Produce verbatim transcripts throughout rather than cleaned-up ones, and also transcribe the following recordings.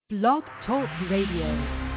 Blog Talk Radio.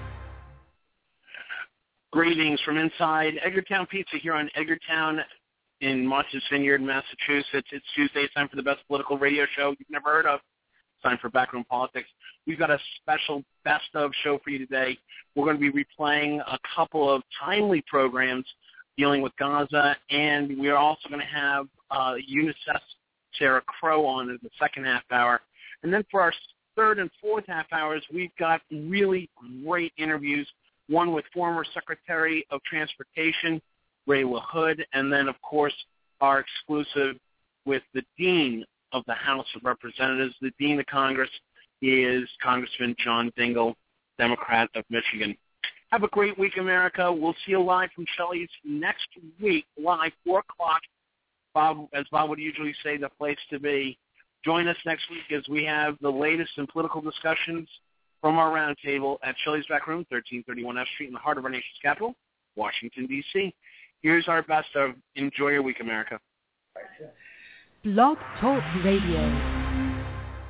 Greetings from inside Edgartown Pizza here on Edgartown in Martha's Vineyard, Massachusetts. It's Tuesday. It's time for the best political radio show you've never heard of. It's time for Backroom Politics. We've got a special best of show for you today. We're going to be replaying a couple of timely programs dealing with Gaza, and we are also going to have uh, UNICEF's Sarah Crow on in the second half hour. And then for our third and fourth half hours, we've got really great interviews, one with former Secretary of Transportation, Ray LaHood, and then, of course, our exclusive with the Dean of the House of Representatives, the Dean of Congress. He is Congressman John Dingell, Democrat of Michigan. Have a great week, America. We'll see you live from Shelley's next week, live, four o'clock. Bob, as Bob would usually say, the place to be. Join us next week as we have the latest in political discussions from our roundtable at Shelley's Back Room, thirteen thirty-one F Street, in the heart of our nation's capital, Washington, D C Here's our best of. Enjoy your week, America. Blog Talk Radio.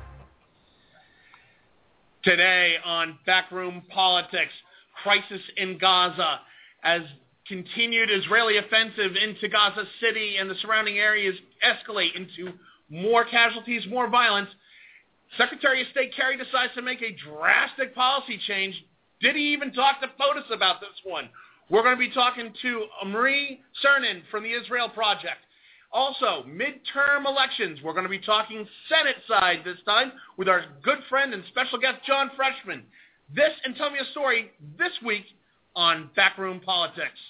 Today on Backroom Politics, crisis in Gaza as continued Israeli offensive into Gaza City and the surrounding areas escalate into more casualties, more violence. Secretary of State Kerry decides to make a drastic policy change. Did he even talk to POTUS about this one? We're going to be talking to Marie Cernan from the Israel Project. Also, midterm elections. We're going to be talking Senate side this time with our good friend and special guest, John Freshman. This and Tell Me a Story this week on Backroom Politics.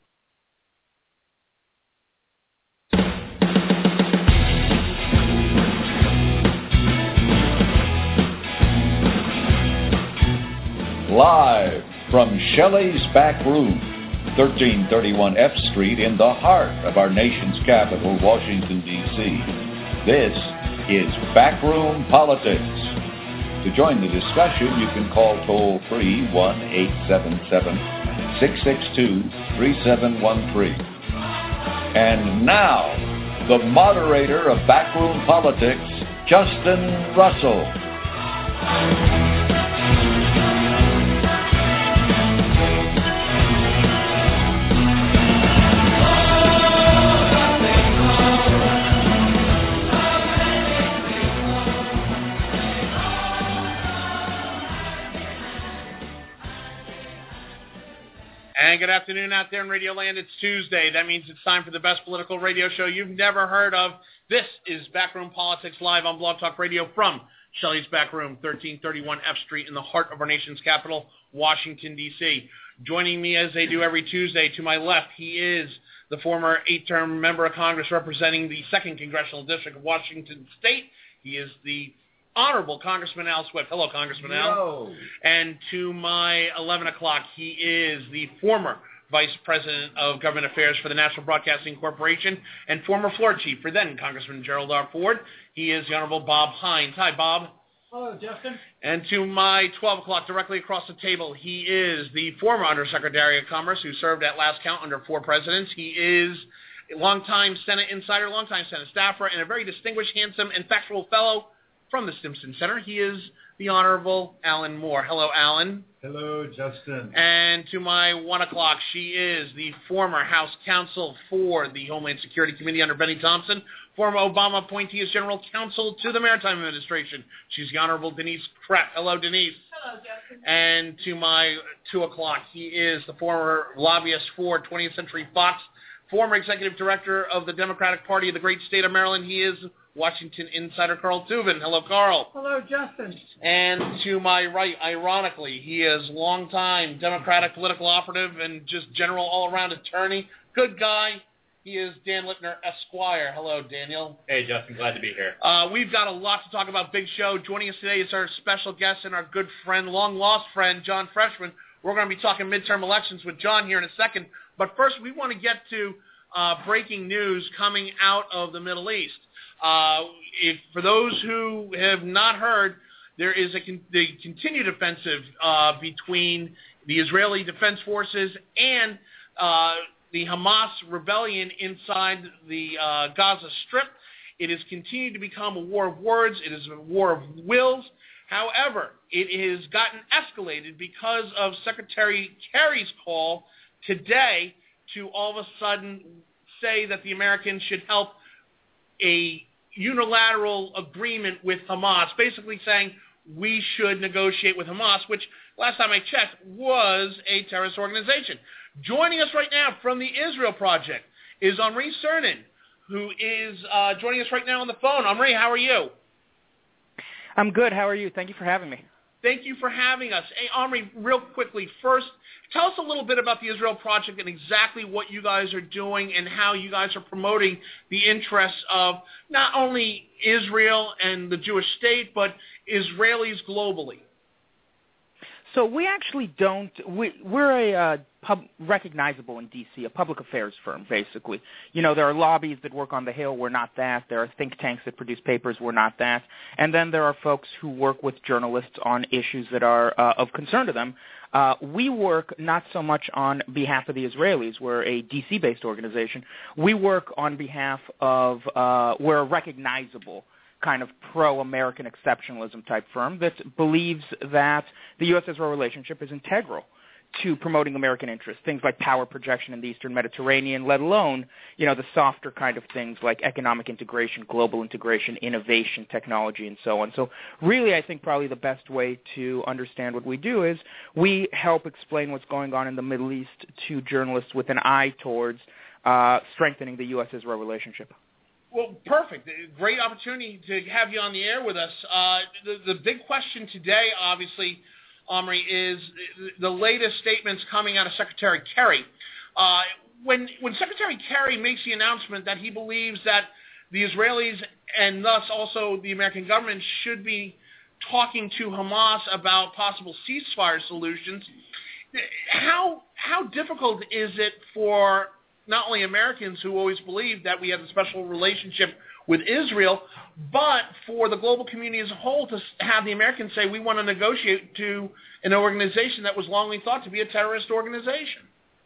Live from Shelley's Back Room, thirteen thirty-one F Street, in the heart of our nation's capital, Washington, D C This is Backroom Politics. To join the discussion, you can call toll-free one eight seven seven, six six two, three seven one three. And now, the moderator of Backroom Politics, Justin Russell. And good afternoon out there in Radio Land. It's Tuesday. That means it's time for the best political radio show you've never heard of. This is Backroom Politics live on Blog Talk Radio from Shelley's Back Room, thirteen thirty-one F Street, in the heart of our nation's capital, Washington, D C Joining me as they do every Tuesday, to my left, he is the former eight-term member of Congress representing the second Congressional District of Washington State. He is the Honorable Congressman Al Swift. Hello, Congressman Al. Hello. And to my eleven o'clock, he is the former Vice President of Government Affairs for the National Broadcasting Corporation and former floor chief for then Congressman Gerald R. Ford. He is the Honorable Bob Hines. Hi, Bob. Hello, Justin. And to my twelve o'clock, directly across the table, he is the former Undersecretary of Commerce who served at last count under four presidents. He is a longtime Senate insider, longtime Senate staffer, and a very distinguished, handsome, and factual fellow from the Stimson Center. He is the Honorable Alan Moore. Hello, Alan. Hello, Justin. And to my one o'clock, she is the former House Counsel for the Homeland Security Committee under Benny Thompson, former Obama appointee as General Counsel to the Maritime Administration. She's the Honorable Denise Pratt. Hello, Denise. Hello, Justin. And to my two o'clock, he is the former lobbyist for twentieth Century Fox, former Executive Director of the Democratic Party of the great state of Maryland. He is Washington insider Carl Tubin. Hello, Carl. Hello, Justin. And to my right, ironically, he is longtime Democratic political operative and just general all-around attorney. Good guy. He is Dan Lipner, Esquire. Hello, Daniel. Hey, Justin. Glad to be here. Uh, we've got a lot to talk about. Big show. Joining us today is our special guest and our good friend, long-lost friend, John Freshman. We're going to be talking midterm elections with John here in a second. But first, we want to get to uh, breaking news coming out of the Middle East. Uh, if, for those who have not heard, there is a con- the continued offensive uh, between the Israeli Defense Forces and uh, the Hamas rebellion inside the uh, Gaza Strip. It has continued to become a war of words. It is a war of wills. However, it has gotten escalated because of Secretary Kerry's call today to all of a sudden say that the Americans should help a unilateral agreement with Hamas, basically saying we should negotiate with Hamas, which last time I checked was a terrorist organization. Joining us right now from the Israel Project is Omri Cernan, who is uh, joining us right now on the phone. Omri, how are you? I'm good. How are you? Thank you for having me. Thank you for having us. Hey, Omri, real quickly, first, tell us a little bit about the Israel Project and exactly what you guys are doing and how you guys are promoting the interests of not only Israel and the Jewish state, but Israelis globally. So we actually don't we, – we're a uh, pub, recognizable in D C, a public affairs firm, basically. You know, there are lobbies that work on the Hill. We're not that. There are think tanks that produce papers. We're not that. And then there are folks who work with journalists on issues that are uh, of concern to them. Uh, we work not so much on behalf of the Israelis. We're a D C-based organization. We work on behalf of uh, – we're a recognizable – kind of pro-American exceptionalism type firm that believes that the U S Israel relationship is integral to promoting American interests, things like power projection in the Eastern Mediterranean, let alone, you know, the softer kind of things like economic integration, global integration, innovation, technology, and so on. So really, I think probably the best way to understand what we do is we help explain what's going on in the Middle East to journalists with an eye towards uh, strengthening the U S Israel relationship. Well, perfect. Great opportunity to have you on the air with us. Uh, the, the big question today, obviously, Omri, is the latest statements coming out of Secretary Kerry. Uh, when, when Secretary Kerry makes the announcement that he believes that the Israelis and thus also the American government should be talking to Hamas about possible ceasefire solutions, how how difficult is it for not only Americans who always believe that we have a special relationship with Israel, but for the global community as a whole to have the Americans say we want to negotiate to an organization that was longly thought to be a terrorist organization?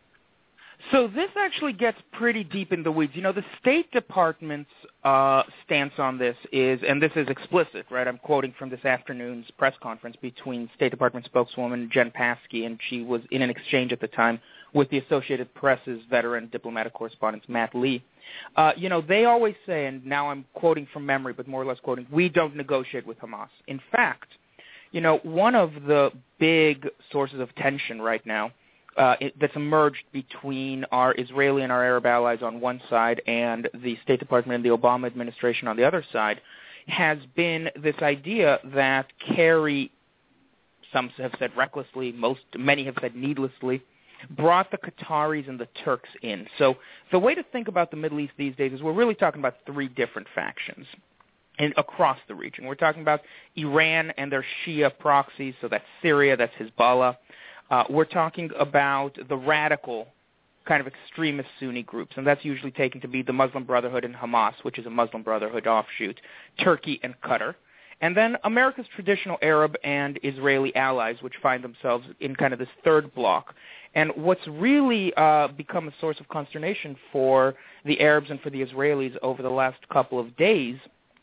So this actually gets pretty deep in the weeds. You know, the State Department's uh, stance on this is, and this is explicit, right? I'm quoting from this afternoon's press conference between State Department spokeswoman Jen Psaki, and she was in an exchange at the time with the Associated Press's veteran diplomatic correspondent, Matt Lee. Uh, you know, they always say, and now I'm quoting from memory, but more or less quoting, we don't negotiate with Hamas. In fact, you know, one of the big sources of tension right now uh, it, that's emerged between our Israeli and our Arab allies on one side and the State Department and the Obama administration on the other side has been this idea that Kerry, some have said recklessly, most many have said needlessly, brought the Qataris and the Turks in. So the way to think about the Middle East these days is we're really talking about three different factions in, across the region. We're talking about Iran and their Shia proxies, so that's Syria, that's Hezbollah. Uh, we're talking about the radical kind of extremist Sunni groups, and that's usually taken to be the Muslim Brotherhood and Hamas, which is a Muslim Brotherhood offshoot, Turkey and Qatar. And then America's traditional Arab and Israeli allies, which find themselves in kind of this third block. And what's really uh, become a source of consternation for the Arabs and for the Israelis over the last couple of days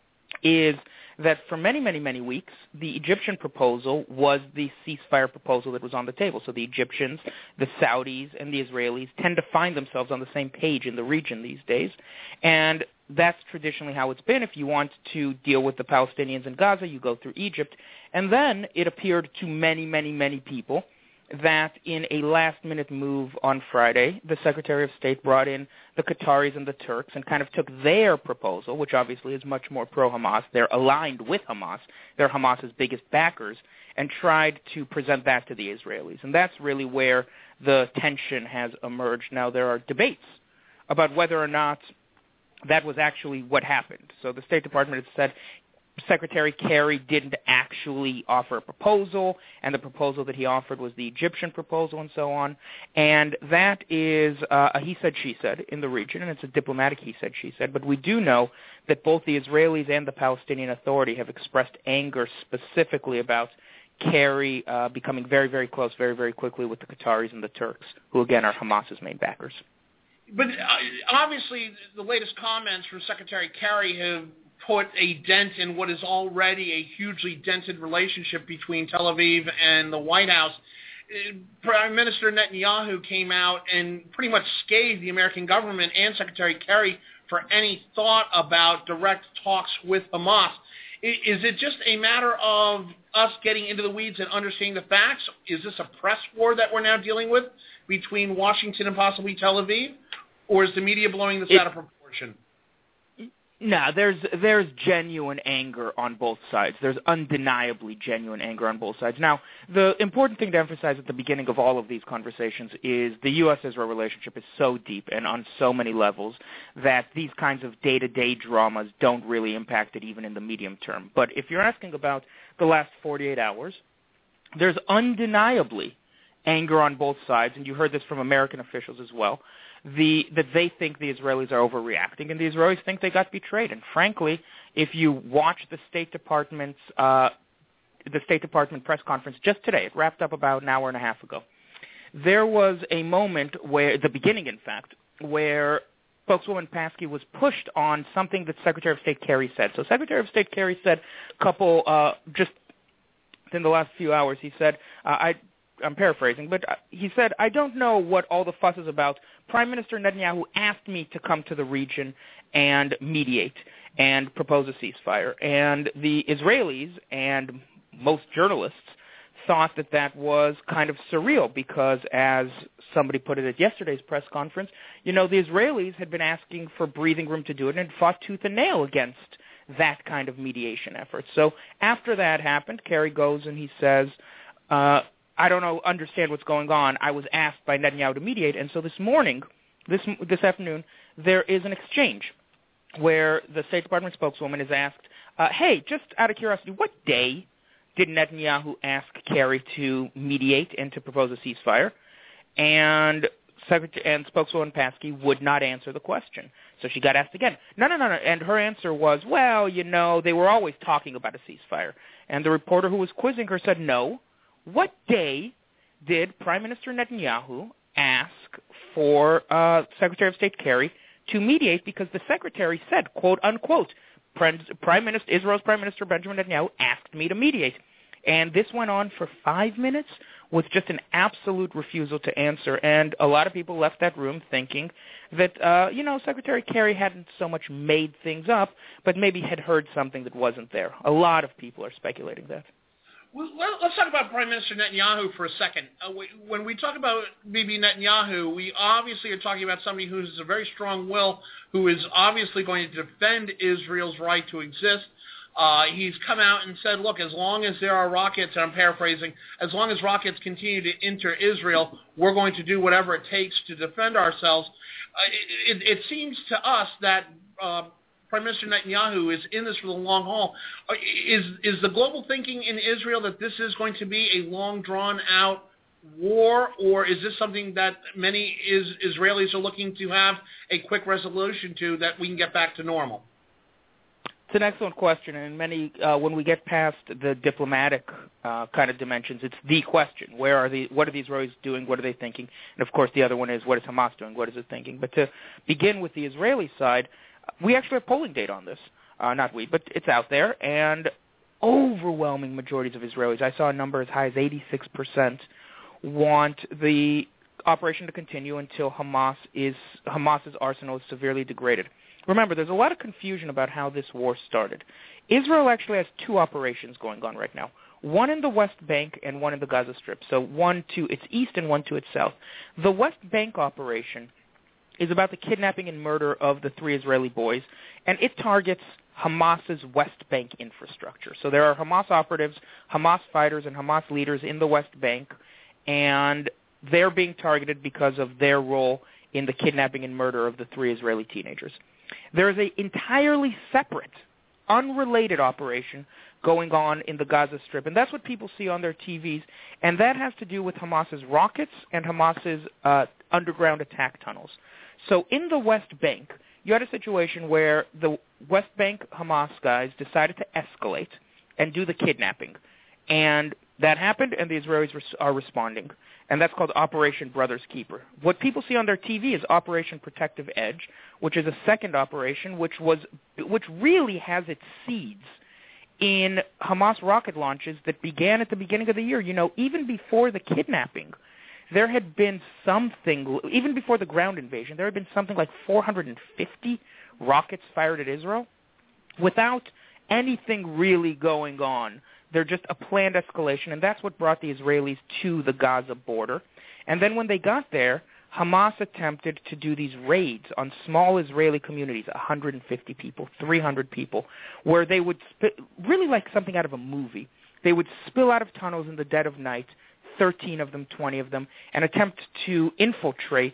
is that for many, many, many weeks, the Egyptian proposal was the ceasefire proposal that was on the table. So the Egyptians, the Saudis, and the Israelis tend to find themselves on the same page in the region these days. And that's traditionally how it's been. If you want to deal with the Palestinians in Gaza, you go through Egypt. And then it appeared to many, many, many people that in a last-minute move on Friday, the Secretary of State brought in the Qataris and the Turks and kind of took their proposal, which obviously is much more pro-Hamas. They're aligned with Hamas. They're Hamas's biggest backers, and tried to present that to the Israelis. And that's really where the tension has emerged. Now, there are debates about whether or not that was actually what happened. So the State Department has said Secretary Kerry didn't actually offer a proposal, and the proposal that he offered was the Egyptian proposal and so on. And that is uh, a he said, she said in the region, and it's a diplomatic he said, she said. But we do know that both the Israelis and the Palestinian Authority have expressed anger specifically about Kerry uh, becoming very, very close very, very quickly with the Qataris and the Turks, who, again, are Hamas's main backers. But uh, obviously the latest comments from Secretary Kerry have put a dent in what is already a hugely dented relationship between Tel Aviv and the White House. Prime Minister Netanyahu came out and pretty much scathed the American government and Secretary Kerry for any thought about direct talks with Hamas. Is it just a matter of us getting into the weeds and understanding the facts? Is this a press war that we're now dealing with between Washington and possibly Tel Aviv? Or is the media blowing this it, out of proportion? No, there's there's genuine anger on both sides. There's undeniably genuine anger on both sides. Now, the important thing to emphasize at the beginning of all of these conversations is the U S Israel relationship is so deep and on so many levels that these kinds of day-to-day dramas don't really impact it even in the medium term. But if you're asking about the last forty-eight hours, there's undeniably anger on both sides, and you heard this from American officials as well, the that they think the Israelis are overreacting, and the Israelis think they got betrayed. And frankly, if you watch the State Department's uh, the State Department press conference just today, it wrapped up about an hour and a half ago, there was a moment where, the beginning in fact, where spokeswoman Paskey was pushed on something that Secretary of State Kerry said. So Secretary of State Kerry said a couple, uh, just in the last few hours, he said, uh, I I'm paraphrasing, but he said, I don't know what all the fuss is about. Prime Minister Netanyahu asked me to come to the region and mediate and propose a ceasefire. And the Israelis and most journalists thought that that was kind of surreal because, as somebody put it at yesterday's press conference, you know, the Israelis had been asking for breathing room to do it and fought tooth and nail against that kind of mediation effort. So after that happened, Kerry goes and he says, uh, I don't know, understand what's going on. I was asked by Netanyahu to mediate, and so this morning, this this afternoon, there is an exchange where the State Department spokeswoman is asked, uh, hey, just out of curiosity, what day did Netanyahu ask Kerry to mediate and to propose a ceasefire? And Secretary and spokeswoman Paskey would not answer the question. So she got asked again. No, no, no, no. And her answer was, well, you know, they were always talking about a ceasefire. And the reporter who was quizzing her said, no. What day did Prime Minister Netanyahu ask for uh, Secretary of State Kerry to mediate? Because the Secretary said, quote, unquote, Prime Minister, Israel's Prime Minister Benjamin Netanyahu asked me to mediate. And this went on for five minutes with just an absolute refusal to answer. And a lot of people left that room thinking that, uh, you know, Secretary Kerry hadn't so much made things up, but maybe had heard something that wasn't there. A lot of people are speculating that. Well, let's talk about Prime Minister Netanyahu for a second. Uh, we, when we talk about Bibi Netanyahu, we obviously are talking about somebody who has a very strong will, who is obviously going to defend Israel's right to exist. Uh, he's come out and said, look, as long as there are rockets, and I'm paraphrasing, as long as rockets continue to enter Israel, we're going to do whatever it takes to defend ourselves. Uh, it, it, it seems to us that uh, Prime Minister Netanyahu is in this for the long haul. Is is the global thinking in Israel that this is going to be a long, drawn-out war, or is this something that many is, Israelis are looking to have a quick resolution to, that we can get back to normal? It's an excellent question, and many uh, when we get past the diplomatic uh, kind of dimensions, it's the question: where are the what are the Israelis doing? What are they thinking? And of course, the other one is what is Hamas doing? What is it thinking? But to begin with the Israeli side, we actually have polling data on this. Uh, not we, but it's out there, and overwhelming majorities of Israelis, I saw a number as high as eighty-six percent, want the operation to continue until Hamas is Hamas's arsenal is severely degraded. Remember, there's a lot of confusion about how this war started. Israel actually has two operations going on right now, one in the West Bank and one in the Gaza Strip, so one to its east and one to its south. The West Bank operation is about the kidnapping and murder of the three Israeli boys, and it targets Hamas's West Bank infrastructure. So there are Hamas operatives, Hamas fighters, and Hamas leaders in the West Bank, and they're being targeted because of their role in the kidnapping and murder of the three Israeli teenagers. There is an entirely separate, unrelated operation going on in the Gaza Strip, and that's what people see on their T Vs, and that has to do with Hamas's rockets and Hamas's uh, underground attack tunnels. So in the West Bank, you had a situation where the West Bank Hamas guys decided to escalate and do the kidnapping. And That happened, and the Israelis res- are responding, and that's called Operation Brother's Keeper. What people see on their T V is Operation Protective Edge, which is a second operation, which was which really has its seeds in Hamas rocket launches that began at the beginning of the year. You know, even before the kidnapping, there had been something, even before the ground invasion, there had been something like four hundred fifty rockets fired at Israel without anything really going on. They're just a planned escalation, and that's what brought the Israelis to the Gaza border. And then when they got there, Hamas attempted to do these raids on small Israeli communities, one hundred fifty people, three hundred people, where they would, sp- really like something out of a movie, they would spill out of tunnels in the dead of night, thirteen of them, twenty of them, and attempt to infiltrate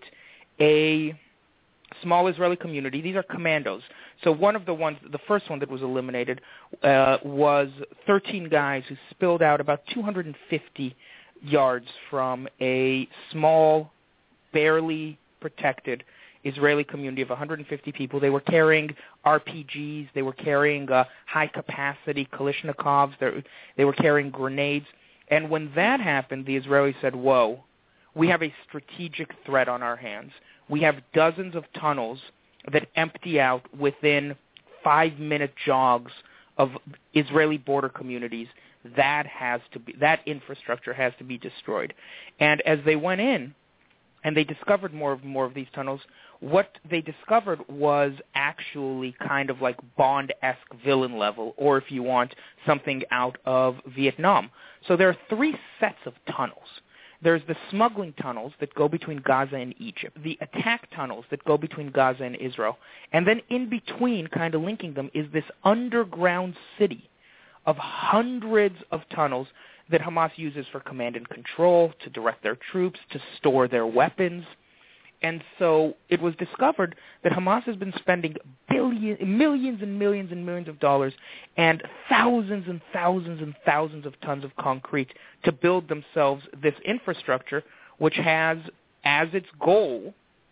a small Israeli community. These are commandos. So one of the ones, the first one that was eliminated, uh, was thirteen guys who spilled out about two hundred fifty yards from a small, barely protected Israeli community of one hundred fifty people. They were carrying R P Gs. They were carrying uh, high-capacity Kalashnikovs. They, they were carrying grenades. And when that happened, the Israelis said, whoa, we have a strategic threat on our hands. We have dozens of tunnels that empty out within five-minute jogs of Israeli border communities. That has to be, that infrastructure has to be destroyed. And as they went in and they discovered more of more of these tunnels, what they discovered was actually kind of like Bond-esque villain level, or if you want, something out of Vietnam. So there are three sets of tunnels. There's the smuggling tunnels that go between Gaza and Egypt, the attack tunnels that go between Gaza and Israel, and then in between, kind of linking them, is this underground city of hundreds of tunnels that Hamas uses for command and control, to direct their troops, to store their weapons. And so it was discovered that Hamas has been spending billion, millions and millions and millions of dollars and thousands and thousands and thousands of tons of concrete to build themselves this infrastructure, which has as its goal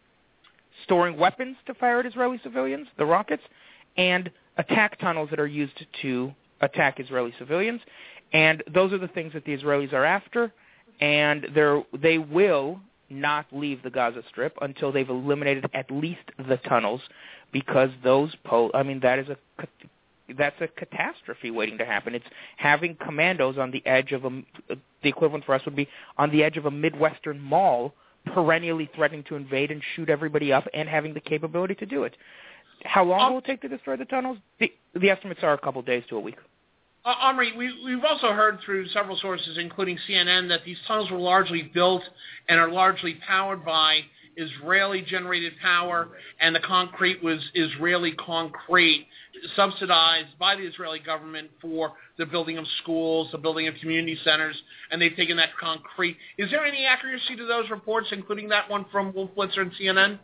storing weapons to fire at Israeli civilians, the rockets, and attack tunnels that are used to attack Israeli civilians. And those are the things that the Israelis are after, and they're, they will not leave the Gaza Strip until they've eliminated at least the tunnels, because those po- I mean that is a that's a catastrophe waiting to happen. It's having commandos on the edge of a, the equivalent for us would be on the edge of a Midwestern mall, perennially threatening to invade and shoot everybody up, and having the capability to do it. How long um, will it take to destroy the tunnels? The, the estimates are a couple of days to a week. Uh, Omri, we, we've also heard through several sources, including C N N, that these tunnels were largely built and are largely powered by Israeli-generated power, and the concrete was Israeli concrete, subsidized by the Israeli government for the building of schools, the building of community centers, and they've taken that concrete. Is there any accuracy to those reports, including that one from Wolf Blitzer and C N N?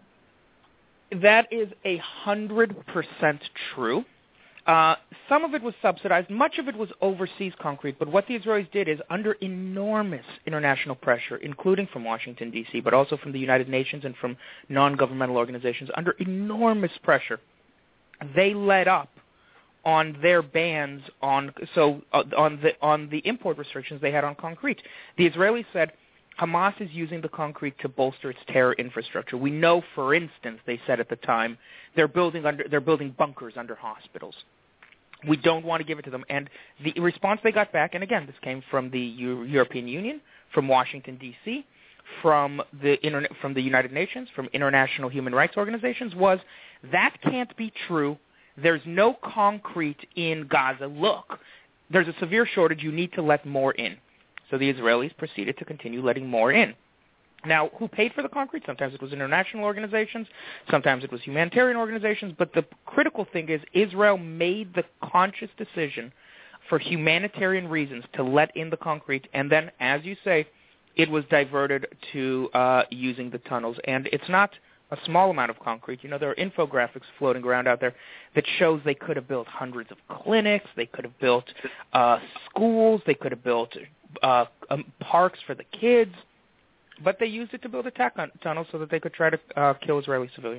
That is a hundred percent true. Uh, some of it was subsidized. Much of it was overseas concrete. But what the Israelis did is, under enormous international pressure, including from Washington, D C, but also from the United Nations and from non-governmental organizations, under enormous pressure, they let up on their bans on so uh, on the on the import restrictions they had on concrete. The Israelis said Hamas is using the concrete to bolster its terror infrastructure. We know, for instance, they said at the time, they're building under they're building bunkers under hospitals. We don't want to give it to them. And the response they got back, and again, this came from the Euro- European Union, from Washington, D C, from the internet, from the United Nations, from international human rights organizations, was that can't be true. There's no concrete in Gaza. Look, there's a severe shortage. You need to let more in. So the Israelis proceeded to continue letting more in. Now, who paid for the concrete? Sometimes it was international organizations. Sometimes it was humanitarian organizations. But the critical thing is Israel made the conscious decision for humanitarian reasons to let in the concrete. And then, as you say, it was diverted to uh, using the tunnels. And it's not a small amount of concrete. You know, there are infographics floating around out there that shows they could have built hundreds of clinics. They could have built uh, schools. They could have built uh, um, parks for the kids. But they used it to build attack tunnels so that they could try to uh, kill Israeli civilians.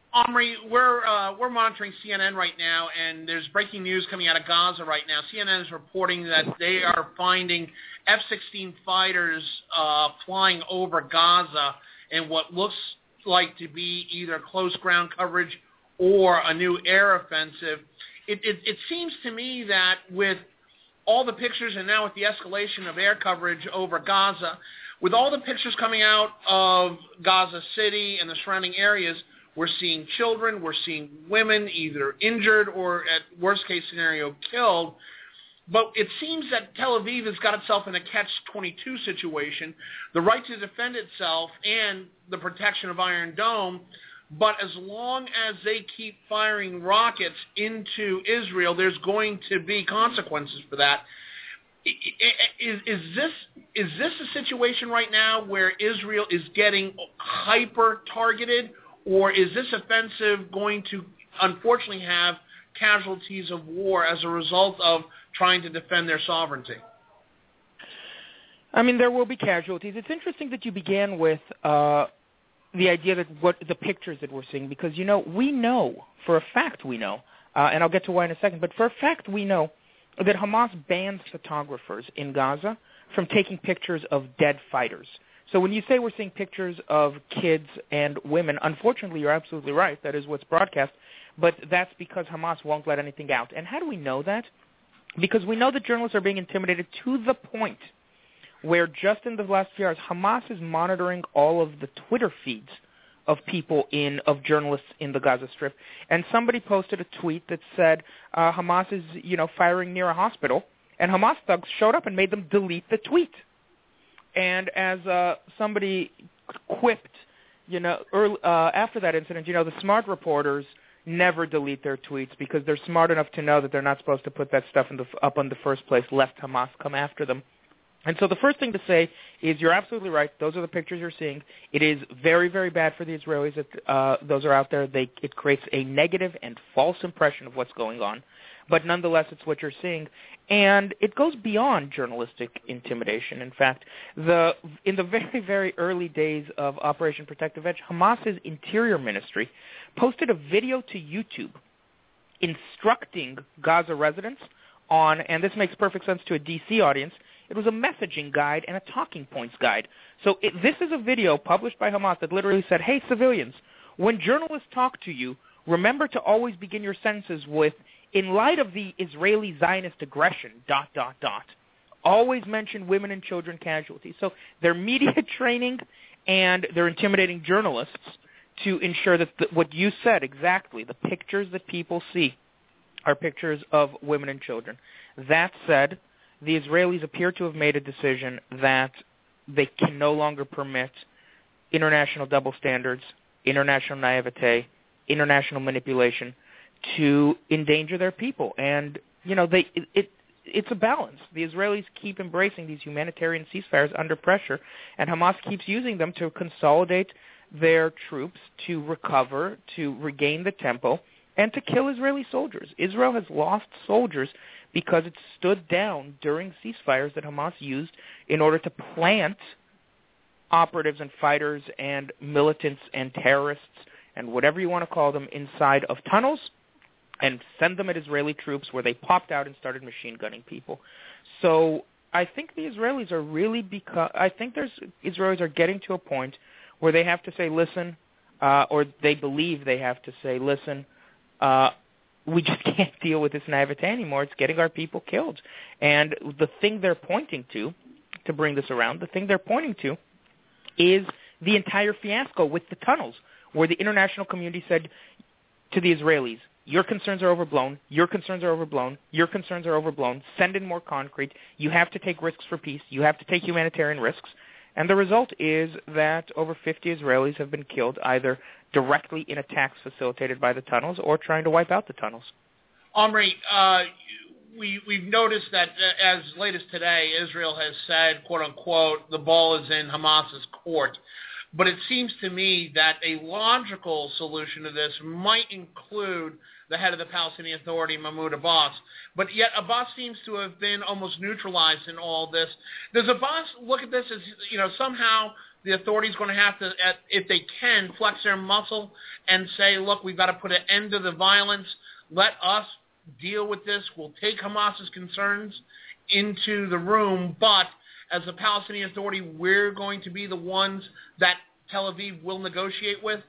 Omri, we're uh, we're monitoring C N N right now, and there's breaking news coming out of Gaza right now. C N N is reporting that they are finding F sixteen fighters uh, flying over Gaza in what looks like to be either close ground coverage or a new air offensive. It, it, it seems to me that with all the pictures and now with the escalation of air coverage over Gaza, with all the pictures coming out of Gaza City and the surrounding areas, we're seeing children, we're seeing women either injured or, at worst case scenario, killed. But it seems that Tel Aviv has got itself in a catch twenty-two situation, the right to defend itself and the protection of Iron Dome. But as long as they keep firing rockets into Israel, there's going to be consequences for that. Is, is this is this a situation right now where Israel is getting hyper-targeted, or is this offensive going to unfortunately have casualties of war as a result of trying to defend their sovereignty? I mean, there will be casualties. It's interesting that you began with uh, the idea that what the pictures that we're seeing, because, you know, we know, for a fact we know, uh, and I'll get to why in a second, but for a fact we know that Hamas bans photographers in Gaza from taking pictures of dead fighters. So when you say we're seeing pictures of kids and women, unfortunately, you're absolutely right. That is what's broadcast. But that's because Hamas won't let anything out. And how do we know that? Because we know that journalists are being intimidated to the point where just in the last few hours, Hamas is monitoring all of the Twitter feeds of people in, of journalists in the Gaza Strip. And somebody posted a tweet that said uh, Hamas is, you know, firing near a hospital. And Hamas thugs showed up and made them delete the tweet. And as uh, somebody quipped, you know, early, uh, after that incident, you know, the smart reporters never delete their tweets because they're smart enough to know that they're not supposed to put that stuff in the, up in the first place, lest Hamas come after them. And so the first thing to say is you're absolutely right. Those are the pictures you're seeing. It is very, very bad for the Israelis that uh, those are out there. They, it creates a negative and false impression of what's going on. But nonetheless, it's what you're seeing. And it goes beyond journalistic intimidation. In fact, the in the very, very early days of Operation Protective Edge, Hamas's Interior Ministry posted a video to YouTube instructing Gaza residents on, and this makes perfect sense to a D C audience, it was a messaging guide and a talking points guide. So it, this is a video published by Hamas that literally said, hey, civilians, when journalists talk to you, remember to always begin your sentences with, in light of the Israeli Zionist aggression, dot, dot, dot. Always mention women and children casualties. So they're media training and they're intimidating journalists to ensure that the, what you said exactly, the pictures that people see are pictures of women and children. That said, the Israelis appear to have made a decision that they can no longer permit international double standards, international naivete, international manipulation to endanger their people. And, you know, they it, it it's a balance. The Israelis keep embracing these humanitarian ceasefires under pressure, and Hamas keeps using them to consolidate their troops, to recover, to regain the tempo, and to kill Israeli soldiers. Israel has lost soldiers because it stood down during ceasefires that Hamas used in order to plant operatives and fighters and militants and terrorists and whatever you want to call them inside of tunnels and send them at Israeli troops where they popped out and started machine gunning people. So I think the Israelis are really because I think there's Israelis are getting to a point where they have to say, listen, uh, or they believe they have to say, listen, uh, we just can't deal with this naivete anymore. It's getting our people killed. And the thing they're pointing to, to bring this around, the thing they're pointing to is the entire fiasco with the tunnels, where the international community said to the Israelis, your concerns are overblown, your concerns are overblown, your concerns are overblown, send in more concrete, you have to take risks for peace, you have to take humanitarian risks. And the result is that over fifty Israelis have been killed either directly in attacks facilitated by the tunnels or trying to wipe out the tunnels. Omri, uh, we, we've noticed that uh, as late as today, Israel has said, quote unquote, the ball is in Hamas's court. But it seems to me that a logical solution to this might include the head of the Palestinian Authority, Mahmoud Abbas. But yet Abbas seems to have been almost neutralized in all this. Does Abbas look at this as, you know, somehow the authorities going to have to, if they can, flex their muscle and say, look, we've got to put an end to the violence. Let us deal with this. We'll take Hamas's concerns into the room, but as the Palestinian Authority, we're going to be the ones that Tel Aviv will negotiate with?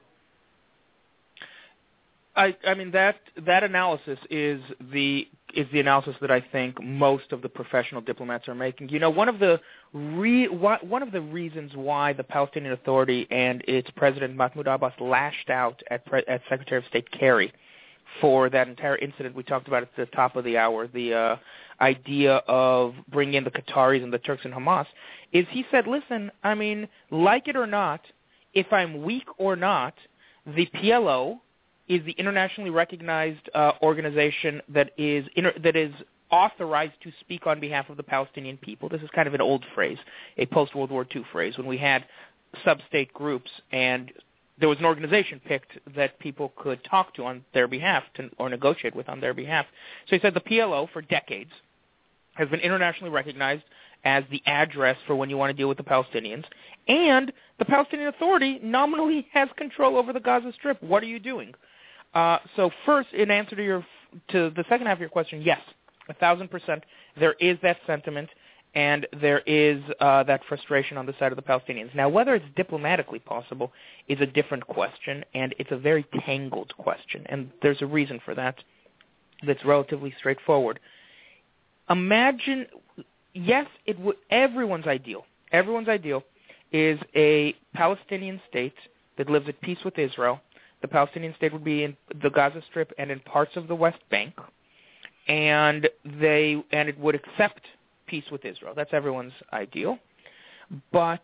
I, I mean that that analysis is the is the analysis that I think most of the professional diplomats are making. You know, one of the re, one of the reasons why the Palestinian Authority and its president Mahmoud Abbas lashed out at at Secretary of State Kerry for that entire incident we talked about at the top of the hour, the uh, idea of bringing in the Qataris and the Turks and Hamas, is he said, listen, I mean, like it or not, if I'm weak or not, the P L O is the internationally recognized uh, organization that is inter- that is authorized to speak on behalf of the Palestinian people. This is kind of an old phrase, a post-World War Two phrase, when we had sub-state groups and there was an organization picked that people could talk to on their behalf to, or negotiate with on their behalf. So he said the P L O for decades has been internationally recognized as the address for when you want to deal with the Palestinians, and the Palestinian Authority nominally has control over the Gaza Strip. What are you doing? Uh, so first, in answer to your to the second half of your question, yes, a thousand percent, there is that sentiment, and there is uh, that frustration on the side of the Palestinians. Now, whether it's diplomatically possible is a different question, and it's a very tangled question, and there's a reason for that that's relatively straightforward. Imagine, yes, it w- everyone's ideal. Everyone's ideal is a Palestinian state that lives at peace with Israel. The Palestinian state would be in the Gaza Strip and in parts of the West Bank, and they and it would accept peace with Israel. That's everyone's ideal. But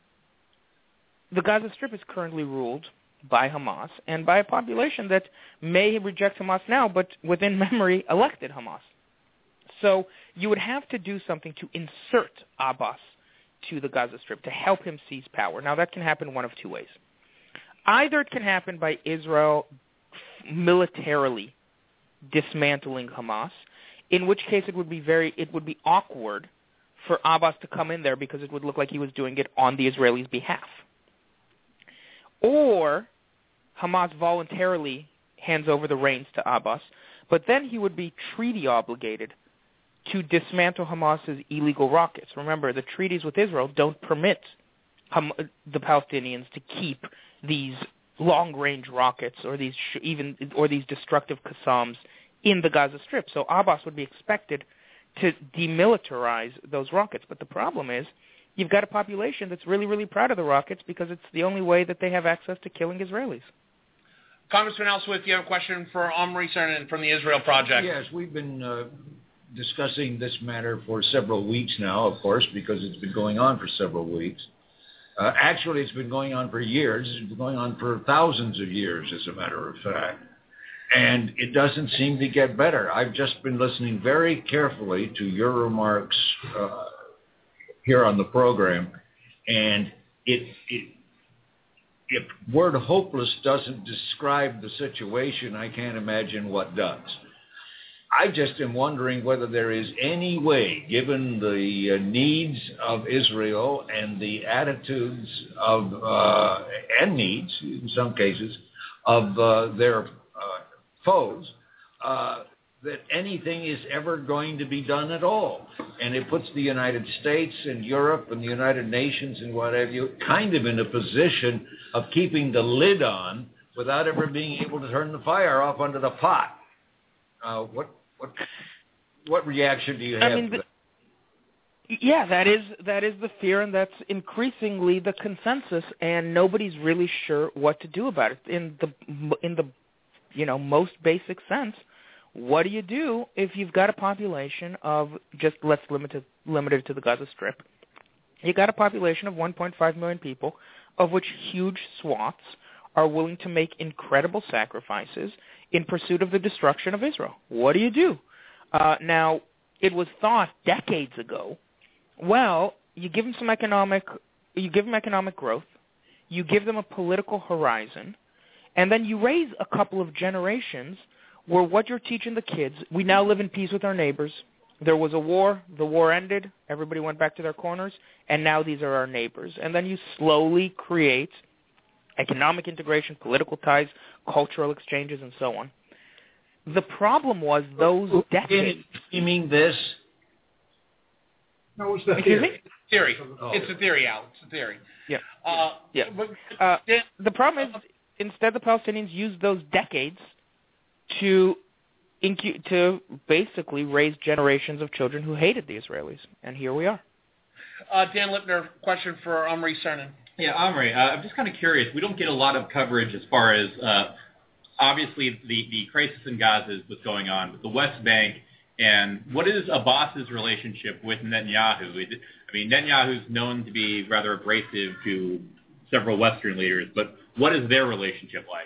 the Gaza Strip is currently ruled by Hamas and by a population that may reject Hamas now, but within memory elected Hamas. So you would have to do something to insert Abbas to the Gaza Strip to help him seize power. Now, that can happen one of two ways. Either it can happen by Israel militarily dismantling Hamas, in which case it would be very it would be awkward for Abbas to come in there because it would look like he was doing it on the Israelis' behalf. Or Hamas voluntarily hands over the reins to Abbas, but then he would be treaty obligated to dismantle Hamas's illegal rockets. Remember, the treaties with Israel don't permit Ham- the Palestinians to keep these long-range rockets or these sh- even or these destructive Qassams in the Gaza Strip. So Abbas would be expected to demilitarize those rockets. But the problem is you've got a population that's really, really proud of the rockets because it's the only way that they have access to killing Israelis. Congressman Al Swift, you have a question for Omri Cernan from the Israel Project. Yes, we've been uh, discussing this matter for several weeks now, of course, because it's been going on for several weeks. Uh, actually, it's been going on for years. It's been going on for thousands of years, as a matter of fact. And it doesn't seem to get better. I've just been listening very carefully to your remarks uh, here on the program, and it, it, if word hopeless doesn't describe the situation, I can't imagine what does. I just am wondering whether there is any way, given the uh, needs of Israel and the attitudes of, uh, and needs, in some cases, of uh, their uh, foes, uh, that anything is ever going to be done at all. And it puts the United States and Europe and the United Nations and what have you kind of in a position of keeping the lid on without ever being able to turn the fire off under the pot. Uh, what What, what reaction do you have I mean, to that? The, yeah, that is that is the fear, and that's increasingly the consensus, and nobody's really sure what to do about it. In the in the you know most basic sense, what do you do if you've got a population of just let's limit it limit it to the Gaza Strip? You got a population of one point five million people, of which huge swaths are willing to make incredible sacrifices in pursuit of the destruction of Israel. What do you do? Uh, now, it was thought decades ago, well, you give them some economic, you give them economic growth, you give them a political horizon, and then you raise a couple of generations where what you're teaching the kids, we now live in peace with our neighbors, There was a war. The war ended. Everybody went back to their corners. And now these are our neighbors. And then you slowly create economic integration, political ties, cultural exchanges, and so on. The problem was those decades. You mean this? No, it's the Excuse theory. me? Theory. Oh. It's a theory, Al. It's a theory. Yeah. Uh, Yeah. But, Uh, Dan, the problem is, instead, the Palestinians used those decades to incu- to basically raise generations of children who hated the Israelis, and here we are. uh, Dan Lipner, question for Omri Cernan. Yeah, Omri, uh, I'm just kind of curious. We don't get a lot of coverage as far as, uh, obviously, the, the crisis in Gaza is what's going on, but the West Bank, and what is Abbas's relationship with Netanyahu? Is it, I mean, Netanyahu's known to be rather abrasive to several Western leaders, but what is their relationship like?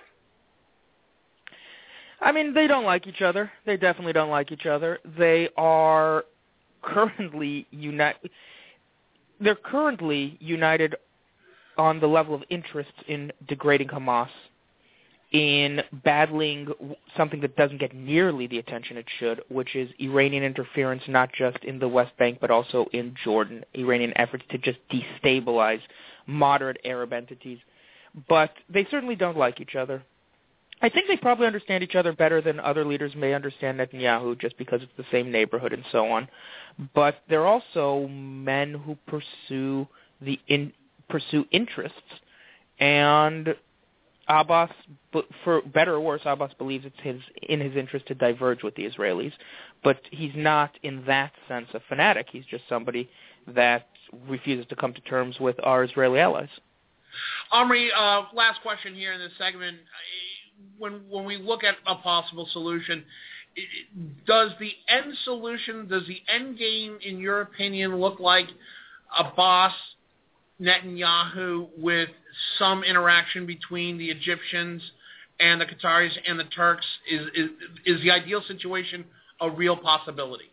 I mean, they don't like each other. They definitely don't like each other. They are currently united. They're currently united on the level of interest in degrading Hamas, in battling something that doesn't get nearly the attention it should, which is Iranian interference not just in the West Bank but also in Jordan, Iranian efforts to just destabilize moderate Arab entities. But they certainly don't like each other. I think they probably understand each other better than other leaders may understand Netanyahu just because it's the same neighborhood and so on. But they're also men who pursue the in, pursue interests, and Abbas, for better or worse, Abbas believes it's his in his interest to diverge with the Israelis, but he's not in that sense a fanatic. He's just somebody that refuses to come to terms with our Israeli allies. Omri, uh, last question here in this segment. When when we look at a possible solution, does the end solution, does the end game, in your opinion, look like Abbas, Netanyahu, with some interaction between the Egyptians and the Qataris and the Turks? Is is, is the ideal situation a real possibility?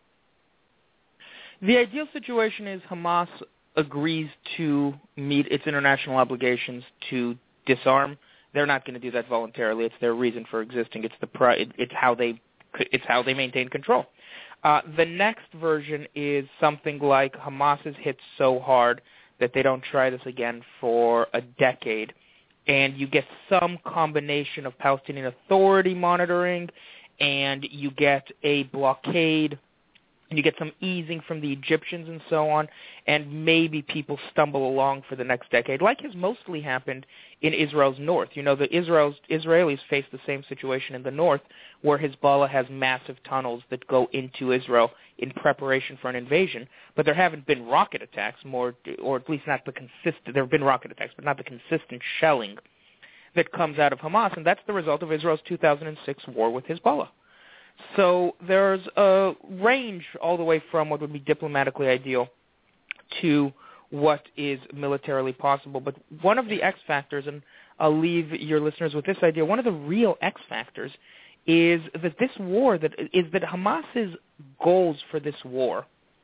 The ideal situation is Hamas agrees to meet its international obligations to disarm. They're not going to do that voluntarily. It's their reason for existing. It's the pri- it's how they it's how they maintain control. Uh, the next version is something like Hamas is hit so hard that they don't try this again for a decade, and you get some combination of Palestinian Authority monitoring, and you get a blockade, and you get some easing from the Egyptians and so on, and maybe people stumble along for the next decade, like has mostly happened in Israel's north. You know, the Israel's, Israelis face the same situation in the north, where Hezbollah has massive tunnels that go into Israel in preparation for an invasion, but there haven't been rocket attacks, more, or at least not the consistent, there have been rocket attacks, but not the consistent shelling that comes out of Hamas, and that's the result of Israel's two thousand six war with Hezbollah. So there's a range all the way from what would be diplomatically ideal to what is militarily possible. But one of the X factors, and I'll leave your listeners with this idea, one of the real X factors is that this war, that is that Hamas's goals for this war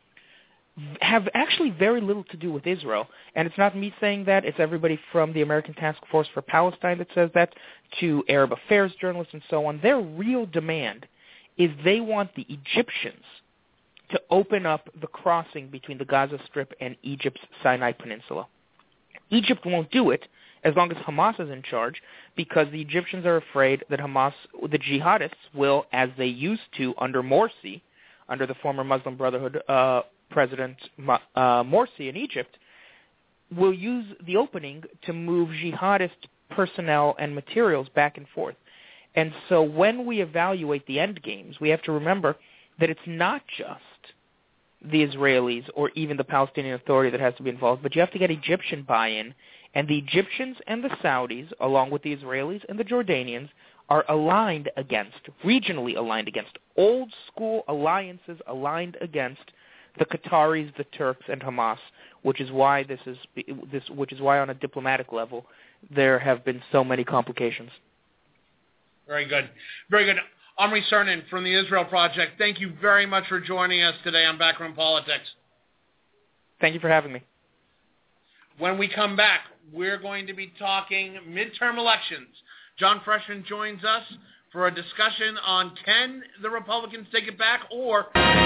have actually very little to do with Israel. And it's not me saying that. It's everybody from the American Task Force for Palestine that says that, to Arab affairs journalists and so on. Their real demand is they want the Egyptians to open up the crossing between the Gaza Strip and Egypt's Sinai Peninsula. Egypt won't do it as long as Hamas is in charge, because the Egyptians are afraid that Hamas, the jihadists, will, as they used to under Morsi, under the former Muslim Brotherhood uh, President uh, Morsi in Egypt, will use the opening to move jihadist personnel and materials back and forth. And so when we evaluate the end games, we have to remember that it's not just the Israelis or even the Palestinian Authority that has to be involved, but you have to get Egyptian buy-in. And the Egyptians and the Saudis, along with the Israelis and the Jordanians, are aligned against, regionally aligned against, old-school alliances aligned against the Qataris, the Turks, and Hamas, which is why this is this, which is why on a diplomatic level there have been so many complications. Very good. Very good. Omri Cernan from the Israel Project, thank you very much for joining us today on Backroom Politics. Thank you for having me. When we come back, we're going to be talking midterm elections. John Freshman joins us for a discussion on can the Republicans take it back or...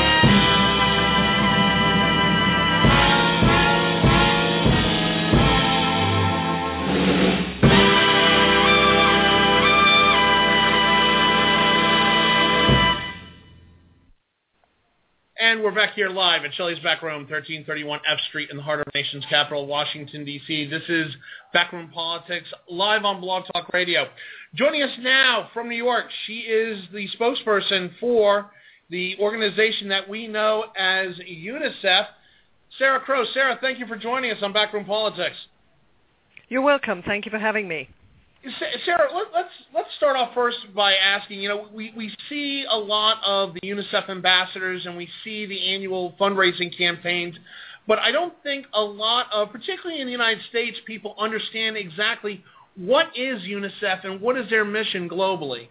And we're back here live at Shelley's Back Room, thirteen thirty-one F Street in the heart of the nation's capital, Washington, D C This is Backroom Politics, live on Blog Talk Radio. Joining us now from New York, she is the spokesperson for the organization that we know as UNICEF, Sarah Crow. Sarah, thank you for joining us on Backroom Politics. You're welcome. Thank you for having me. Sarah, let, let's let's start off first by asking, you know, we, we see a lot of the UNICEF ambassadors and we see the annual fundraising campaigns, but I don't think a lot of, particularly in the United States, people understand exactly what is UNICEF and what is their mission globally.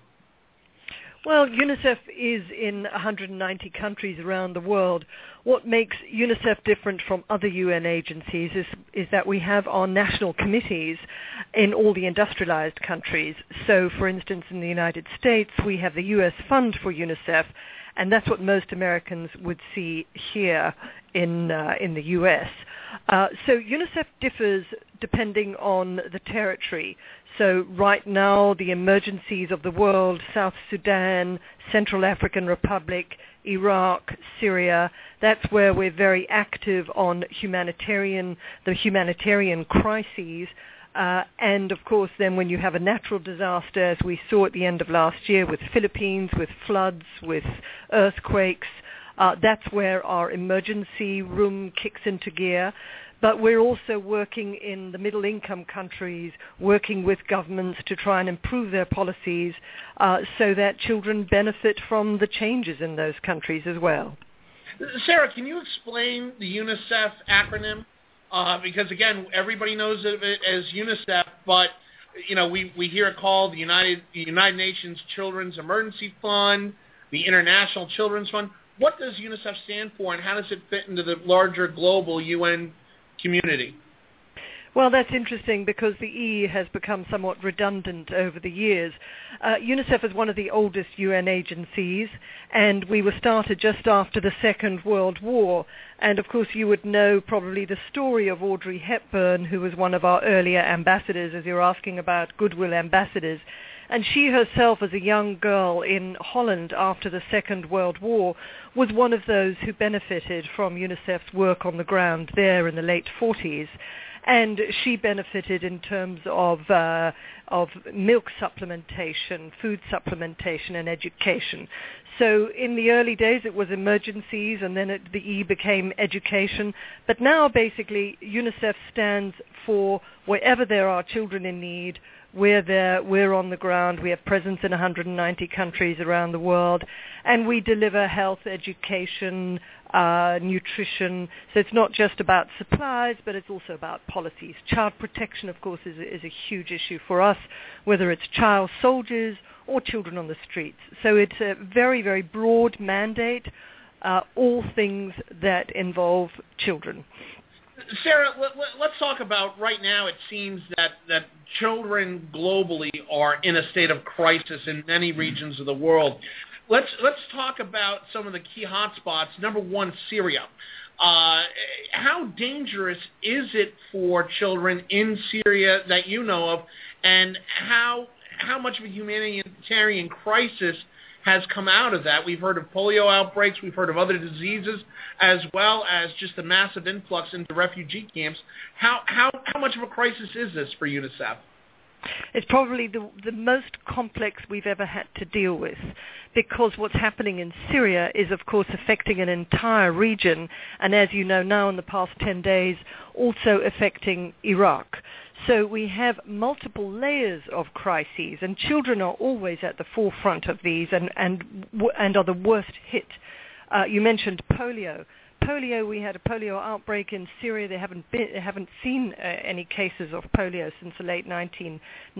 Well, UNICEF is in one hundred ninety countries around the world. What makes UNICEF different from other U N agencies is, is that we have our national committees in all the industrialized countries. So, for instance, in the United States, we have the U S Fund for UNICEF, and that's what most Americans would see here in uh, in the U S. Uh, so UNICEF differs depending on the territory. So right now, the emergencies of the world, South Sudan, Central African Republic, Iraq, Syria, that's where we're very active on humanitarian, the humanitarian crises. Uh, and, of course, then when you have a natural disaster, as we saw at the end of last year with Philippines, with floods, with earthquakes, uh, that's where our emergency room kicks into gear. But we're also working in the middle-income countries, working with governments to try and improve their policies uh, so that children benefit from the changes in those countries as well. Sarah, can you explain the UNICEF acronym? Uh, because, again, everybody knows of it as UNICEF, but, you know, we, we hear it called the United, the United Nations Children's Emergency Fund, the International Children's Fund. What does UNICEF stand for, and how does it fit into the larger global U N community? Well, that's interesting because the E has become somewhat redundant over the years. Uh, UNICEF is one of the oldest U N agencies, and we were started just after the Second World War. And, of course, you would know probably the story of Audrey Hepburn, who was one of our earlier ambassadors, as you're asking about goodwill ambassadors. And she herself, as a young girl in Holland after the Second World War, was one of those who benefited from UNICEF's work on the ground there in the late forties. And she benefited in terms of uh, of milk supplementation, food supplementation, and education. So in the early days it was emergencies, and then it, the E became education. But now basically UNICEF stands for wherever there are children in need. We're there, we're on the ground, we have presence in one hundred ninety countries around the world, and we deliver health, education, uh, nutrition. So it's not just about supplies, but it's also about policies. Child protection, of course, is, is a huge issue for us, whether it's child soldiers or children on the streets. So it's a very, very broad mandate, uh, all things that involve children. Sarah, let, let, let's talk about right now. It seems that, that children globally are in a state of crisis in many regions of the world. Let's let's talk about some of the key hotspots. Number one, Syria. Uh, how dangerous is it for children in Syria that you know of, and how how much of a humanitarian crisis has come out of that? We've heard of polio outbreaks. We've heard of other diseases, as well as just a massive influx into refugee camps. How how how much of a crisis is this for UNICEF? It's probably the, the most complex we've ever had to deal with, because what's happening in Syria is, of course, affecting an entire region, and as you know now in the past ten days, also affecting Iraq. So we have multiple layers of crises, and children are always at the forefront of these and, and, and are the worst hit. Uh, you mentioned polio. Polio, we had a polio outbreak in Syria. They haven't been, they haven't seen uh, any cases of polio since the late nineteen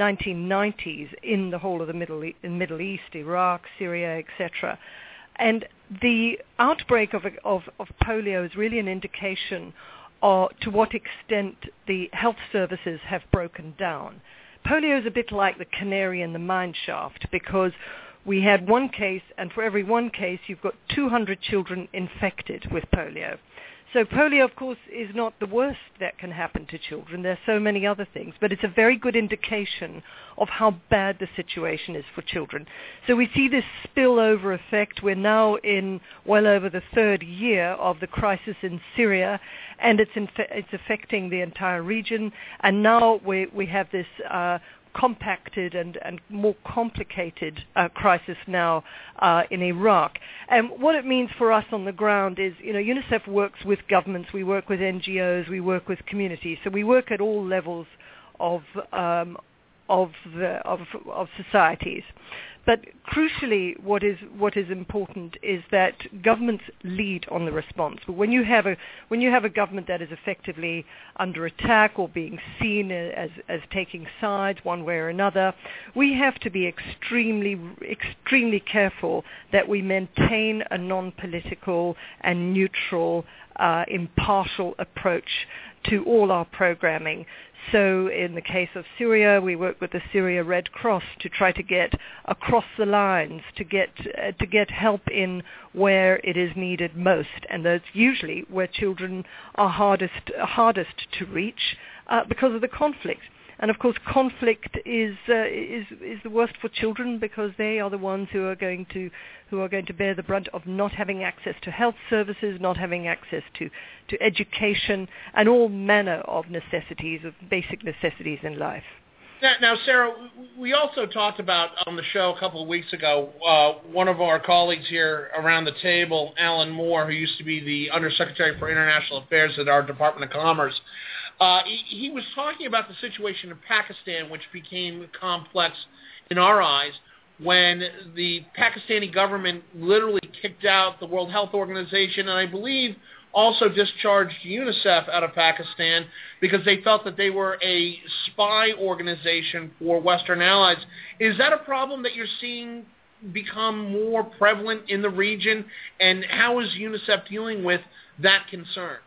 nineties in the whole of the Middle, e- Middle East, Iraq, Syria, et cetera. And the outbreak of, of, of polio is really an indication or to what extent the health services have broken down. Polio is a bit like the canary in the mine shaft, because we had one case, and for every one case, you've got two hundred children infected with polio. So polio, of course, is not the worst that can happen to children. There are so many other things, but it's a very good indication of how bad the situation is for children. So we see this spillover effect. We're now in well over the third year of the crisis in Syria, and it's, inf- it's affecting the entire region. And now we, we have this uh, compacted and, and more complicated uh, crisis now uh, in Iraq. And what it means for us on the ground is, you know, UNICEF works with governments, we work with N G Os, we work with communities. So we work at all levels of um, of, the, of of societies. But crucially, what is what is important is that governments lead on the response. But when you have a when you have a government that is effectively under attack or being seen as as taking sides one way or another, we have to be extremely extremely careful that we maintain a non-political and neutral, uh, impartial approach to all our programming. So in the case of Syria, we work with the Syria Red Cross to try to get across the lines, to get uh, to get help in where it is needed most, and that's usually where children are hardest hardest to reach uh, because of the conflict. And of course, conflict is uh, is is the worst for children because they are the ones who are going to who are going to bear the brunt of not having access to health services, not having access to, to education, and all manner of necessities, of basic necessities in life. Now, now, Sarah, we also talked about on the show a couple of weeks ago, uh, one of our colleagues here around the table, Alan Moore, who used to be the Undersecretary for International Affairs at our Department of Commerce, uh, he, he was talking about the situation in Pakistan, which became complex in our eyes when the Pakistani government literally kicked out the World Health Organization, and I believe also discharged UNICEF out of Pakistan because they felt that they were a spy organization for Western allies. Is that a problem that you're seeing become more prevalent in the region, and how is UNICEF dealing with that concern?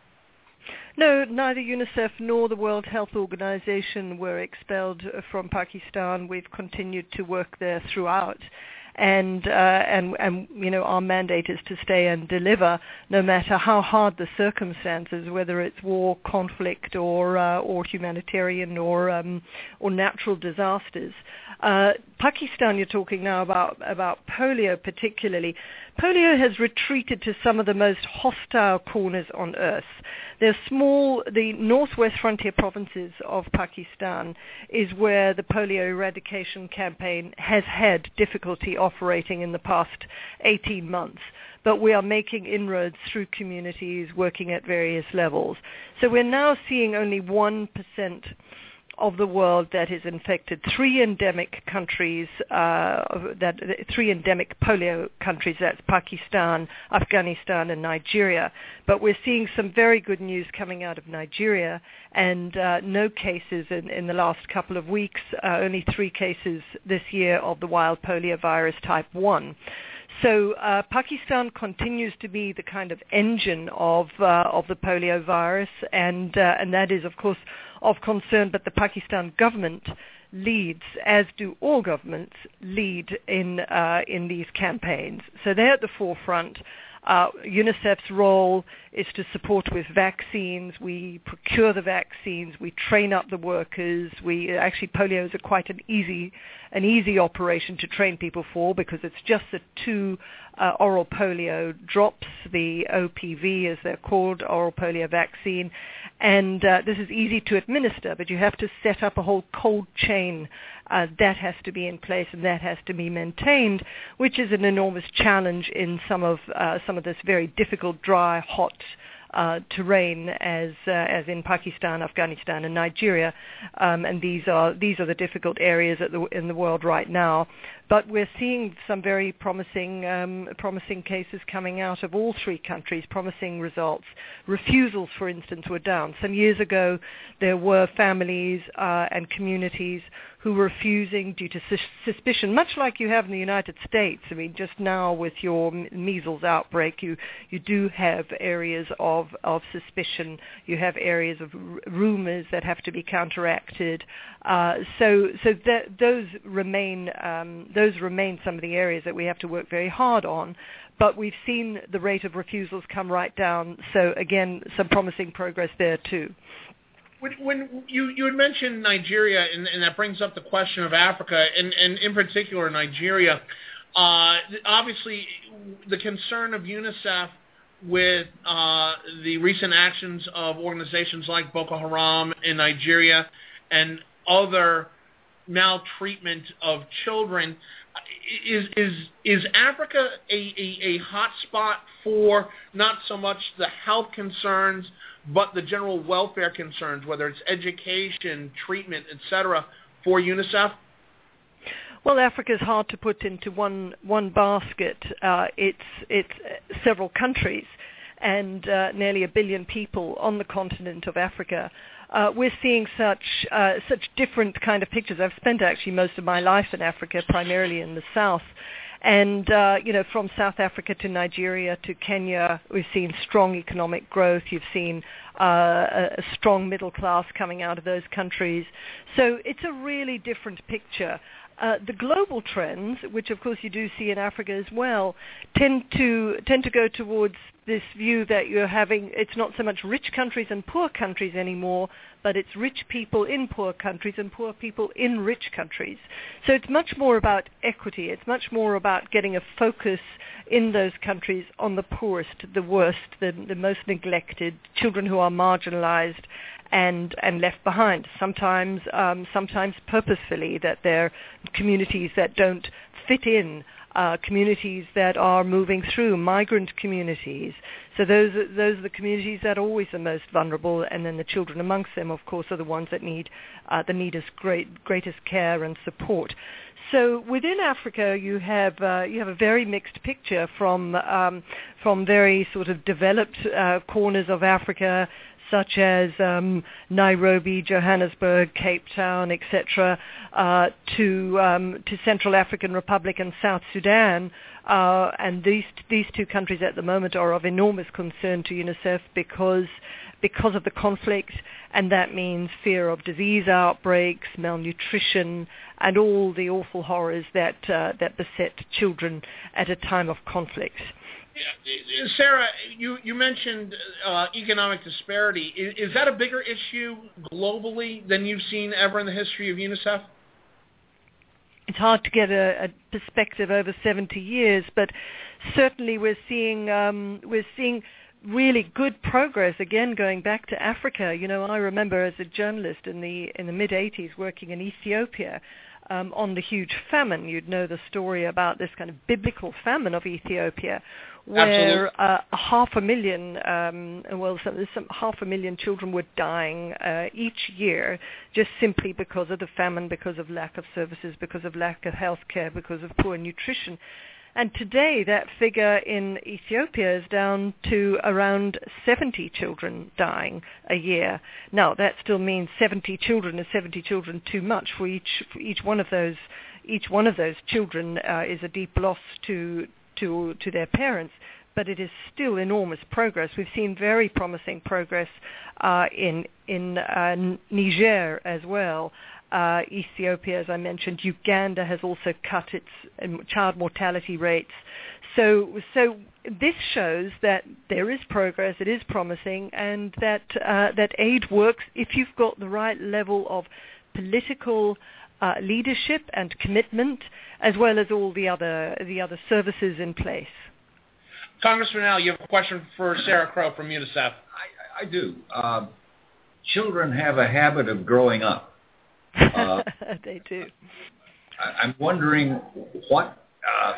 No, neither UNICEF nor the World Health Organization were expelled from Pakistan. We've continued to work there throughout. And, uh, and, and, you know, our mandate is to stay and deliver no matter how hard the circumstances, whether it's war, conflict, or, uh, or humanitarian or, um, or natural disasters. Uh, Pakistan, you're talking now about, about polio particularly. Polio has retreated to some of the most hostile corners on earth. They're small, the northwest frontier provinces of Pakistan is where the polio eradication campaign has had difficulty operating in the past eighteen months. But we are making inroads through communities, working at various levels. So we're now seeing only one percent of the world that is infected. Three endemic countries, uh, that three endemic polio countries, that's Pakistan, Afghanistan, and Nigeria. But we're seeing some very good news coming out of Nigeria, and uh, no cases in, in the last couple of weeks, uh, only three cases this year of the wild polio virus type one. So uh, Pakistan continues to be the kind of engine of uh, of the polio virus, and uh, and that is, of course, of concern. But the Pakistan government leads, as do all governments, lead in uh, in these campaigns. So they're at the forefront. Uh, UNICEF's role is to support with vaccines. We procure the vaccines. We train up the workers. We actually polio is a quite an easy, an easy operation to train people for because it's just the two uh, oral polio drops, the O P V as they're called, oral polio vaccine, and uh, this is easy to administer. But you have to set up a whole cold chain. Uh, that has to be in place and that has to be maintained, which is an enormous challenge in some of uh, some of this very difficult, dry, hot uh, terrain, as uh, as in Pakistan, Afghanistan, and Nigeria. Um, and these are these are the difficult areas at the, in the world right now. But we're seeing some very promising um, promising cases coming out of all three countries, promising results. Refusals, for instance, were down. Some years ago, there were families uh, and communities who were refusing due to sus- suspicion, much like you have in the United States. I mean, just now with your measles outbreak, you, you do have areas of, of suspicion. You have areas of r- rumors that have to be counteracted. Uh, so so that, those remain um, those remain some of the areas that we have to work very hard on. But we've seen the rate of refusals come right down. So again, some promising progress there too. When, when you, you had mentioned Nigeria, and, and that brings up the question of Africa, and, and in particular Nigeria. Uh, obviously, the concern of UNICEF with uh, the recent actions of organizations like Boko Haram in Nigeria and other maltreatment of children, is is is Africa a, a, a hot spot for not so much the health concerns, but the general welfare concerns, whether it's education, treatment, et cetera, for UNICEF? Well, Africa is hard to put into one one basket. Uh, it's it's several countries and uh, nearly a billion people on the continent of Africa. Uh, we're seeing such uh, such different kind of pictures. I've spent actually most of my life in Africa, primarily in the south. And, uh, you know, from South Africa to Nigeria to Kenya, we've seen strong economic growth. You've seen uh, a, a strong middle class coming out of those countries. So it's a really different picture. Uh, the global trends, which of course you do see in Africa as well, tend to tend to go towards this view that you're having, it's not so much rich countries and poor countries anymore, but it's rich people in poor countries and poor people in rich countries. So it's much more about equity. It's much more about getting a focus in those countries on the poorest, the worst, the, the most neglected, children who are marginalized and and left behind, sometimes um, sometimes purposefully, that they're communities that don't fit in, uh, communities that are moving through, migrant communities. So those are, those are the communities that are always the most vulnerable, and then the children amongst them, of course, are the ones that need uh, the neatest, great, greatest care and support. So within Africa, you have uh, you have a very mixed picture from um, from very sort of developed uh, corners of Africa, such as um, Nairobi, Johannesburg, Cape Town, et cetera, uh, to um, to Central African Republic and South Sudan, uh, and these these two countries at the moment are of enormous concern to UNICEF because because of the conflict, and that means fear of disease outbreaks, malnutrition, and all the awful horrors that uh, that beset children at a time of conflict. Sarah, you, you mentioned uh, economic disparity. Is, is that a bigger issue globally than you've seen ever in the history of UNICEF? It's hard to get a, a perspective over seventy years, but certainly we're seeing um, we're seeing really good progress. Again, going back to Africa, you know, I remember as a journalist in the in the mid eighties working in Ethiopia. Um, on the huge famine. You'd know the story about this kind of biblical famine of Ethiopia, where uh, half a million, um, well, some, some, half a million children were dying uh, each year just simply because of the famine, because of lack of services, because of lack of health care, because of poor nutrition. And today that figure in Ethiopia is down to around seventy children dying a year. Now that still means seventy children is seventy children too much for each for each one of those each one of those children uh, is a deep loss to to to their parents. But it is still enormous progress. We've seen very promising progress uh, in in uh, Niger as well. Uh, Ethiopia, as I mentioned, Uganda has also cut its um, child mortality rates. So, so this shows that there is progress, it is promising, and that uh, that aid works if you've got the right level of political uh, leadership and commitment, as well as all the other the other services in place. Congressman Al, you have a question for Sarah Crow from UNICEF. I, I do. Uh, children have a habit of growing up. Uh, they do. I, I'm wondering what uh,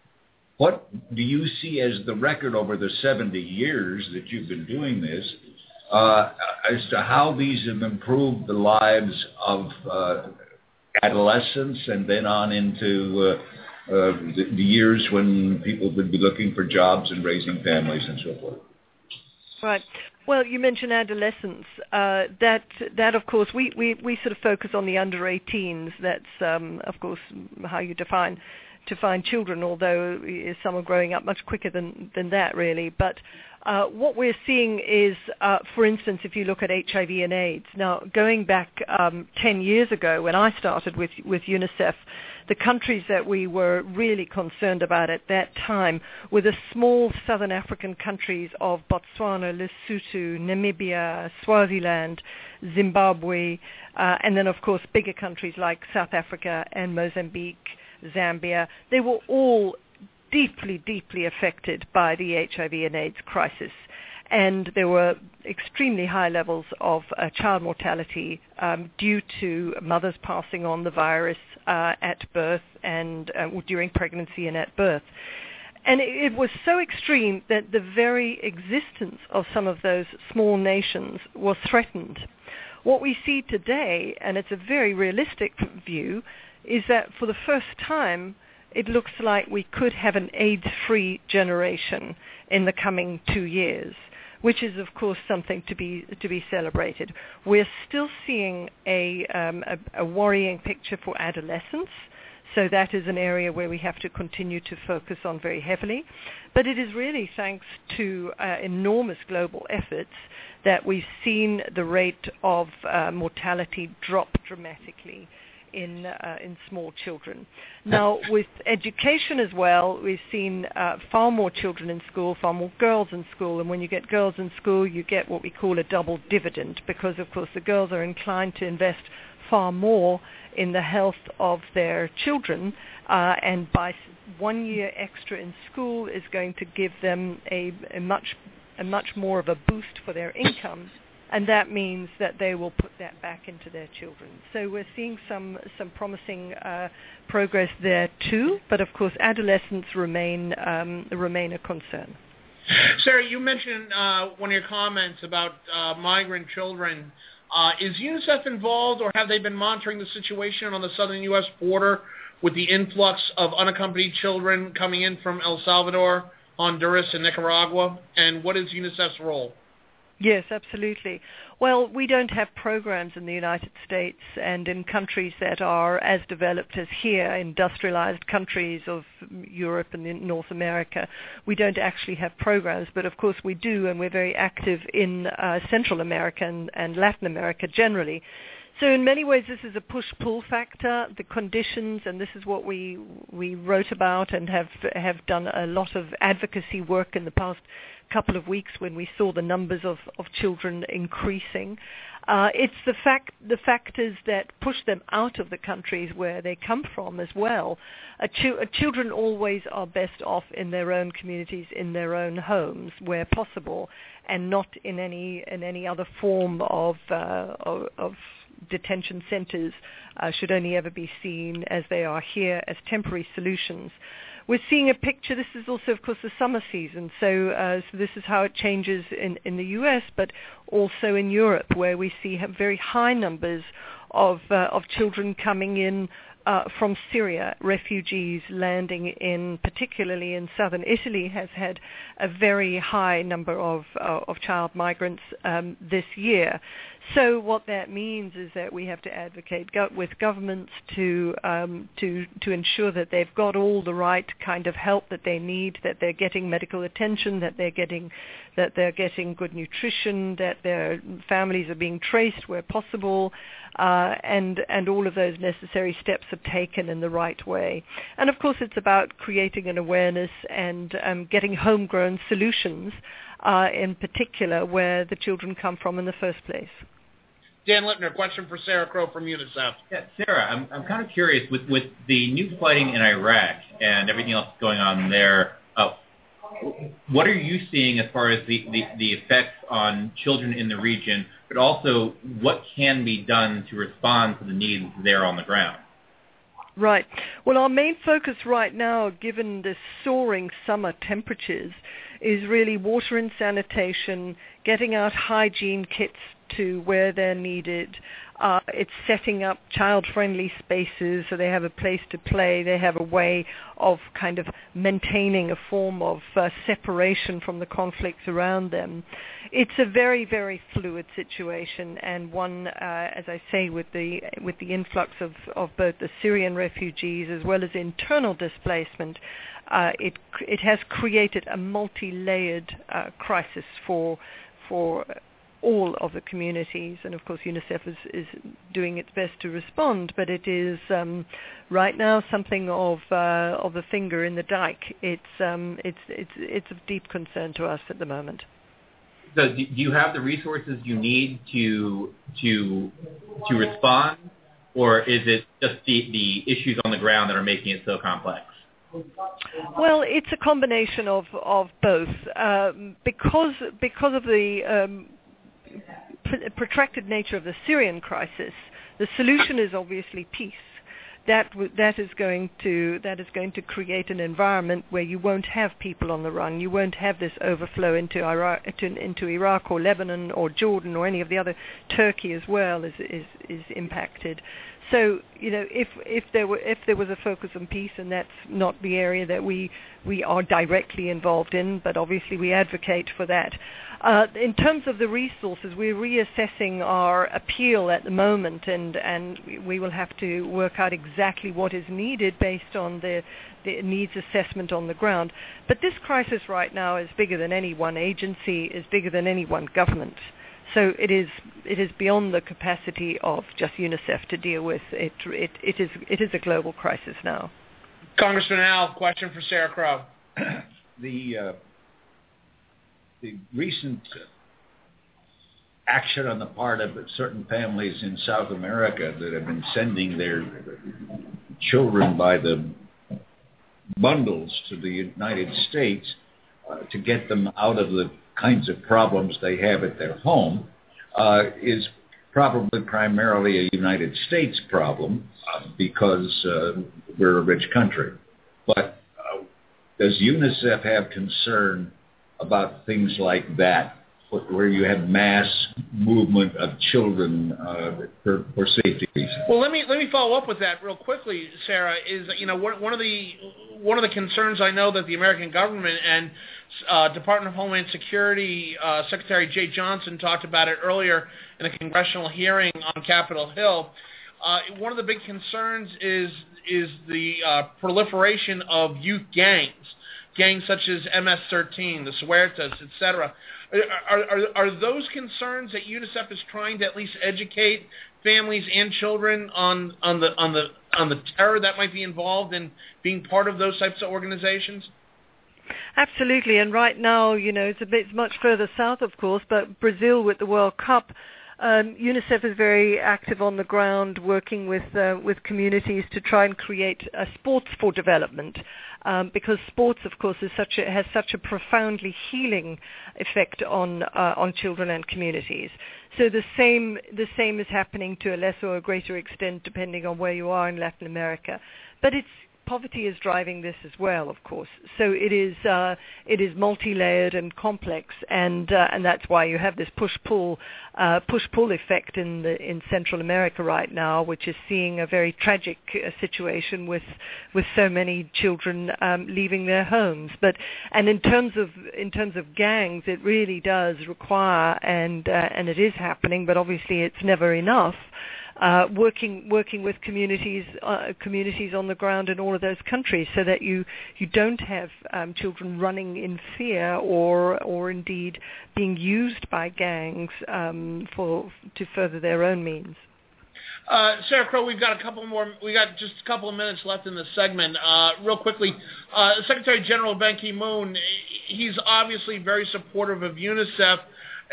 what do you see as the record over the seventy years that you've been doing this, uh, as to how these have improved the lives of uh, adolescents and then on into uh, uh, the, the years when people would be looking for jobs and raising families and so forth? Right. Well, you mentioned adolescents. Uh, that, that of course, we, we, we sort of focus on the under eighteens. That's, um, of course, how you define define children, although some are growing up much quicker than, than that, really. But Uh, what we're seeing is, uh, for instance, if you look at H I V and AIDS, now going back um, ten years ago when I started with, with UNICEF, the countries that we were really concerned about at that time were the small southern African countries of Botswana, Lesotho, Namibia, Swaziland, Zimbabwe, uh, and then, of course, bigger countries like South Africa and Mozambique, Zambia. They were all deeply, deeply affected by the H I V and AIDS crisis. And there were extremely high levels of uh, child mortality um, due to mothers passing on the virus uh, at birth and uh, during pregnancy and at birth. And it, it was so extreme that the very existence of some of those small nations was threatened. What we see today, and it's a very realistic view, is that for the first time, it looks like we could have an AIDS-free generation in the coming two years, which is, of course, something to be to be celebrated. We're still seeing a, um, a, a worrying picture for adolescents, so that is an area where we have to continue to focus on very heavily. But it is really thanks to uh, enormous global efforts that we've seen the rate of uh, mortality drop dramatically in uh, in small children. Now, with education as well, we've seen uh, far more children in school, far more girls in school, and when you get girls in school, you get what we call a double dividend, because, of course, the girls are inclined to invest far more in the health of their children, uh, and by one year extra in school is going to give them a, a much a much more of a boost for their income. And that means that they will put that back into their children. So we're seeing some some promising uh, progress there too. But of course, adolescents remain um, remain a concern. Sarah, you mentioned uh, one of your comments about uh, migrant children. Uh, is UNICEF involved, or have they been monitoring the situation on the southern U S border with the influx of unaccompanied children coming in from El Salvador, Honduras, and Nicaragua? And what is UNICEF's role? Yes, absolutely. Well, we don't have programs in the United States and in countries that are as developed as here, industrialized countries of Europe and North America. We don't actually have programs, but of course we do, and we're very active in uh, Central America and, and Latin America generally. So in many ways, this is a push-pull factor. The conditions, and this is what we we wrote about and have have done a lot of advocacy work in the past couple of weeks when we saw the numbers of, of children increasing. Uh, it's the fact the factors that push them out of the countries where they come from as well. Uh, ch- children always are best off in their own communities, in their own homes, where possible, and not in any in any other form of uh, of, of detention centers. Uh, should only ever be seen as they are here as temporary solutions. We're seeing a picture. This is also, of course, the summer season. So, uh, so this is how it changes in, in the U S, but also in Europe, where we see very high numbers of uh, of children coming in uh, from Syria, refugees landing in, particularly in southern Italy, has had a very high number of uh, of child migrants um, this year. So what that means is that we have to advocate go- with governments to um, to to ensure that they've got all the right kind of help that they need, that they're getting medical attention, that they're getting that they're getting good nutrition, that their families are being traced where possible, uh, and and all of those necessary steps are taken in the right way. And of course, it's about creating an awareness and um, getting homegrown solutions, uh, in particular where the children come from in the first place. Dan Lipner, question for Sarah Crow from UNICEF. Yeah, Sarah, I'm I'm kind of curious with with the new fighting in Iraq and everything else going on there. Uh, what are you seeing as far as the, the, the effects on children in the region, but also what can be done to respond to the needs there on the ground? Right. Well, our main focus right now, given the soaring summer temperatures, is really water and sanitation, getting out hygiene kits to where they're needed, Uh, it's setting up child-friendly spaces so they have a place to play. They have a way of kind of maintaining a form of uh, separation from the conflicts around them. It's a very, very fluid situation, and one, uh, as I say, with the with the influx of, of both the Syrian refugees as well as internal displacement, uh, it it has created a multi-layered uh, crisis for for all of the communities, and of course UNICEF is, is doing its best to respond, but it is um, right now something of uh, of a finger in the dike. It's um, it's it's it's of deep concern to us at the moment. So do you have the resources you need to to to respond, or is it just the, the issues on the ground that are making it so complex? Well, it's a combination of of both. Um, because because of the um, pr- protracted nature of the Syrian crisis, the solution is obviously peace. That w- that is going to that is going to create an environment where you won't have people on the run. You won't have this overflow into Iraq, to, into Iraq or Lebanon or Jordan or any of the other. Turkey as well is is, is impacted. So you know, if if there were if there was a focus on peace, and that's not the area that we we are directly involved in, but obviously we advocate for that. Uh, in terms of the resources, we're reassessing our appeal at the moment, and, and we will have to work out exactly what is needed based on the, the needs assessment on the ground. But this crisis right now is bigger than any one agency, is bigger than any one government. So it is it is beyond the capacity of just UNICEF to deal with. It it, it is it is a global crisis now. Congressman Al, question for Sarah Crow. the uh, the recent action on the part of certain families in South America that have been sending their children by the bundles to the United States uh, to get them out of the kinds of problems they have at their home uh, is probably primarily a United States problem uh, because uh, we're a rich country. But uh, does UNICEF have concern about things like that, where you have mass movement of children uh, for, for safety reasons? Well, let me let me follow up with that real quickly, Sarah. Is you know one, one of the one of the concerns I know that the American government and uh, Department of Homeland Security uh, Secretary Jay Johnson talked about it earlier in a congressional hearing on Capitol Hill. Uh, one of the big concerns is is the uh, proliferation of youth gangs, gangs such as M S thirteen, the Suertas, et cetera. Are, are, are those concerns that UNICEF is trying to at least educate families and children on, on the on the on the terror that might be involved in being part of those types of organizations? Absolutely, and right now, you know, it's a bit much further south, of course, but Brazil with the World Cup. Um, UNICEF is very active on the ground, working with uh, with communities to try and create uh, sports for development, um, because sports, of course, is such a, has such a profoundly healing effect on uh, on children and communities. So the same the same is happening to a lesser or greater extent, depending on where you are in Latin America. But it's poverty is driving this as well, of course. So it is uh, it is multi-layered and complex, and uh, and that's why you have this push-pull uh, push-pull effect in the in Central America right now, which is seeing a very tragic uh, situation with with so many children um, leaving their homes. But and in terms of in terms of gangs, it really does require, and uh, and it is happening, but obviously it's never enough. Uh, working working with communities uh, communities on the ground in all of those countries, so that you, you don't have um, children running in fear or or indeed being used by gangs um, for to further their own means. Uh, Sarah Crow, we've got a couple more. We got just a couple of minutes left in this segment. Uh, real quickly, uh, Secretary General Ban Ki-moon, he's obviously very supportive of UNICEF.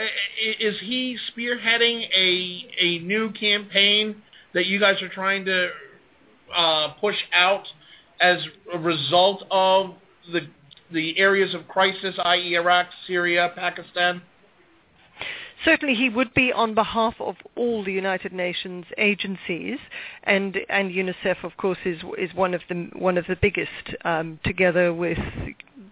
Is he spearheading a a new campaign that you guys are trying to uh, push out as a result of the the areas of crisis, that is. Iraq, Syria, Pakistan? Certainly he would be on behalf of all the United Nations agencies, and and UNICEF, of course, is is one of the one of the biggest, um, together with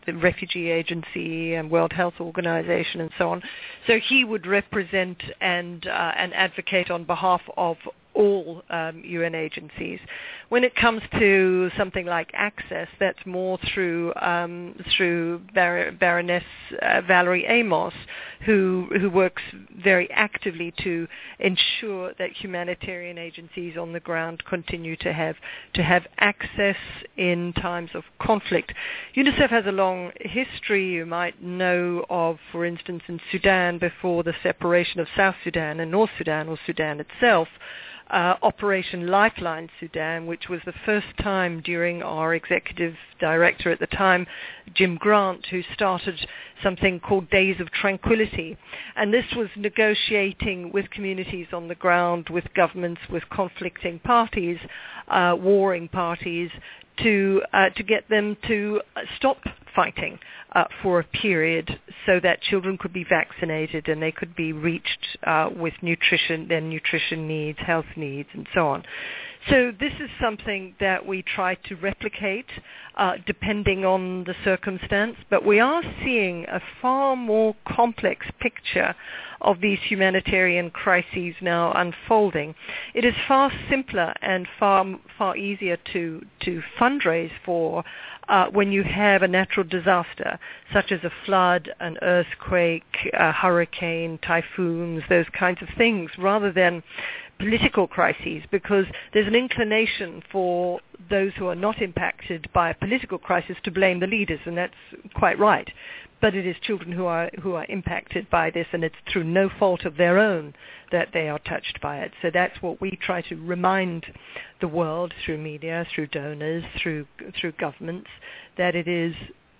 the Refugee Agency and World Health Organization and so on. So he would represent and uh, and advocate on behalf of all um, U N agencies. When it comes to something like access, that's more through um, through Bar- Baroness uh, Valerie Amos, who who works very actively to ensure that humanitarian agencies on the ground continue to have to have access in times of conflict. UNICEF has a long history. You might know of, for instance, in Sudan before the separation of South Sudan and North Sudan, or Sudan itself. Uh, Operation Lifeline Sudan, which was the first time during our executive director at the time, Jim Grant, who started something called Days of Tranquility. And this was negotiating with communities on the ground, with governments, with conflicting parties, uh, warring parties, to uh, to get them to stop fighting uh, for a period so that children could be vaccinated and they could be reached uh, with nutrition, their nutrition needs, health needs, and so on. So this is something that we try to replicate uh, depending on the circumstance, but we are seeing a far more complex picture of these humanitarian crises now unfolding. It is far simpler and far far easier to, to fundraise for uh, when you have a natural disaster, such as a flood, an earthquake, a hurricane, typhoons, those kinds of things, rather than political crises, because there's an inclination for those who are not impacted by a political crisis to blame the leaders, and that's quite right. But it is children who are who are impacted by this, and it's through no fault of their own that they are touched by it. So that's what we try to remind the world through media, through donors, through through governments, that it is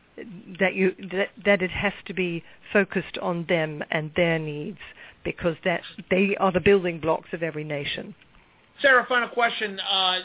that you that, that it has to be focused on them and their needs, because that they are the building blocks of every nation. Sarah, final question. Uh,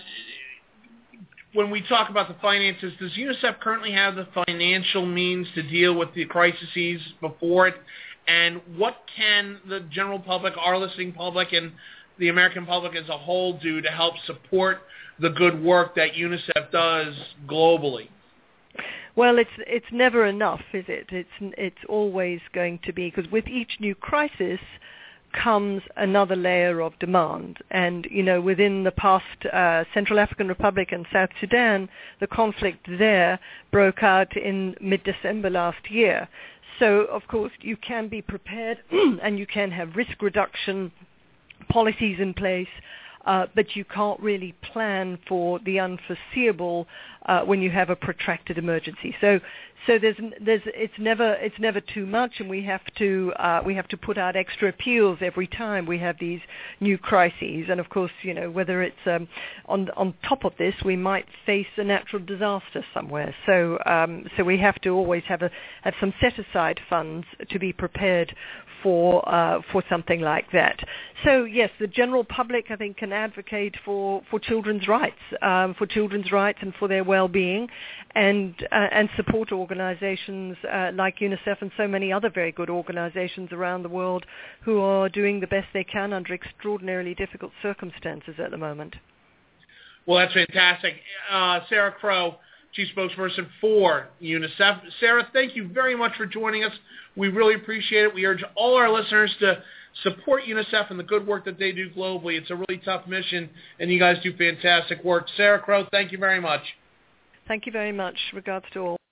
when we talk about the finances, does UNICEF currently have the financial means to deal with the crises before it? And what can the general public, our listening public, and the American public as a whole do to help support the good work that UNICEF does globally? Well, it's it's never enough, is it? It's it's always going to be, because with each new crisis comes another layer of demand. And, you know, within the past uh, Central African Republic and South Sudan, the conflict there broke out in mid-December last year. So, of course, you can be prepared and you can have risk reduction policies in place, uh, but you can't really plan for the unforeseeable uh, when you have a protracted emergency. So, so there's, there's, it's never, it's never too much, and we have to, uh, we have to put out extra appeals every time we have these new crises. And of course, you know, whether it's um, on on top of this, we might face a natural disaster somewhere. So, um, so we have to always have a have some set aside funds to be prepared for uh, for something like that. So yes, the general public, I think, can advocate for, for children's rights, um, for children's rights and for their well-being, and uh, and support organizations uh, like UNICEF and so many other very good organizations around the world who are doing the best they can under extraordinarily difficult circumstances at the moment. Well, that's fantastic. Uh, Sarah Crow, Chief Spokesperson for UNICEF. Sarah, thank you very much for joining us. We really appreciate it. We urge all our listeners to support UNICEF and the good work that they do globally. It's a really tough mission, and you guys do fantastic work. Sarah Crow, thank you very much. Thank you very much. Regards to all.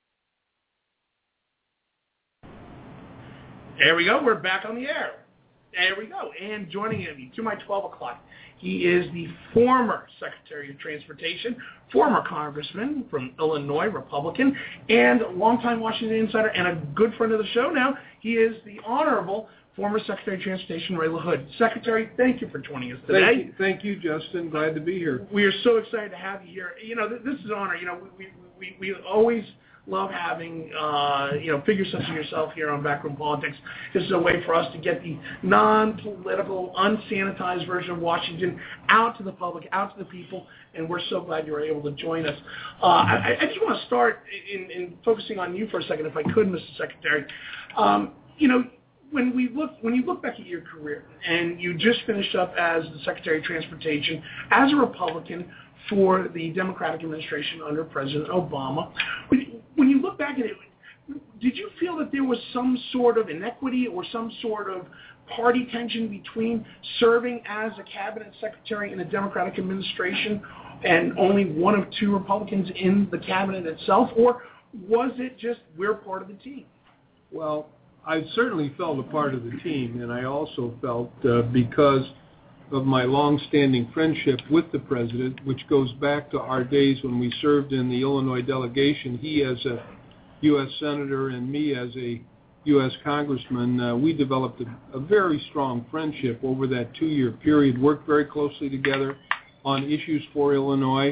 There we go. We're back on the air. There we go. And joining me to my twelve o'clock, he is the former Secretary of Transportation, former Congressman from Illinois, Republican, and longtime Washington insider, and a good friend of the show now. He is the Honorable former Secretary of Transportation, Ray LaHood. Secretary, thank you for joining us today. Thank you, thank you, Justin. Glad to be here. We are so excited to have you here. You know, th- this is an honor. You know, we we, we, we always love having, uh, you know, figures such as yourself here on Backroom Politics. This is a way for us to get the non-political, unsanitized version of Washington out to the public, out to the people, and we're so glad you were able to join us. Uh, I, I just want to start in, in focusing on you for a second, if I could, Mister Secretary. Um, you know, when we look, when you look back at your career, and you just finished up as the Secretary of Transportation, as a Republican for the Democratic administration under President Obama, when, when you look look back at it, did you feel that there was some sort of inequity or some sort of party tension between serving as a cabinet secretary in a Democratic administration and only one of two Republicans in the cabinet itself, or was it just we're part of the team? Well, I certainly felt a part of the team, and I also felt uh, because of my long-standing friendship with the president, which goes back to our days when we served in the Illinois delegation, he as a U S Senator and me as a U S Congressman, uh, we developed a, a very strong friendship over that two-year period, worked very closely together on issues for Illinois.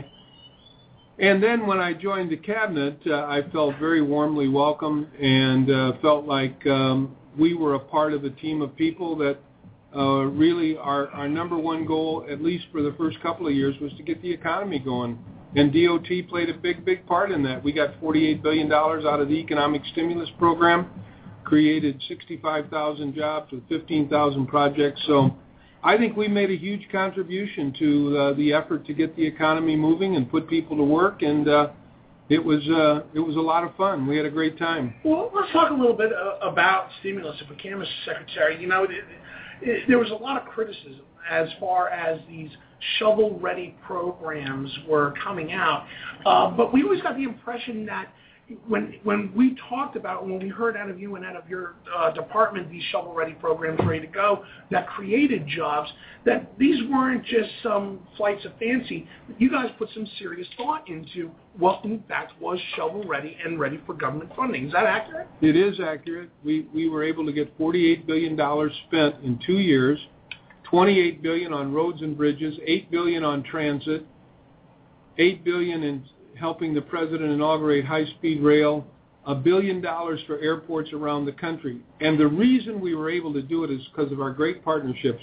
And then when I joined the cabinet, uh, I felt very warmly welcome and uh, felt like um, we were a part of a team of people that uh, really our, our number one goal, at least for the first couple of years, was to get the economy going. And D O T played a big, big part in that. We got forty-eight billion dollars out of the economic stimulus program, created sixty-five thousand jobs with fifteen thousand projects. So I think we made a huge contribution to uh, the effort to get the economy moving and put people to work, and uh, it was uh, it was a lot of fun. We had a great time. Well, let's talk a little bit uh, about stimulus, if we can, Mister Secretary. You know, it, it, there was a lot of criticism as far as these shovel-ready programs were coming out, uh, but we always got the impression that when when we talked about, when we heard out of you and out of your uh, department, these shovel-ready programs ready to go that created jobs, that these weren't just some flights of fancy. You guys put some serious thought into what, in fact, was shovel-ready and ready for government funding. Is that accurate? It is accurate. We we were able to get forty-eight billion dollars spent in two years, twenty-eight billion dollars on roads and bridges, eight billion dollars on transit, eight billion dollars in helping the president inaugurate high-speed rail, a billion dollars for airports around the country. And the reason we were able to do it is because of our great partnerships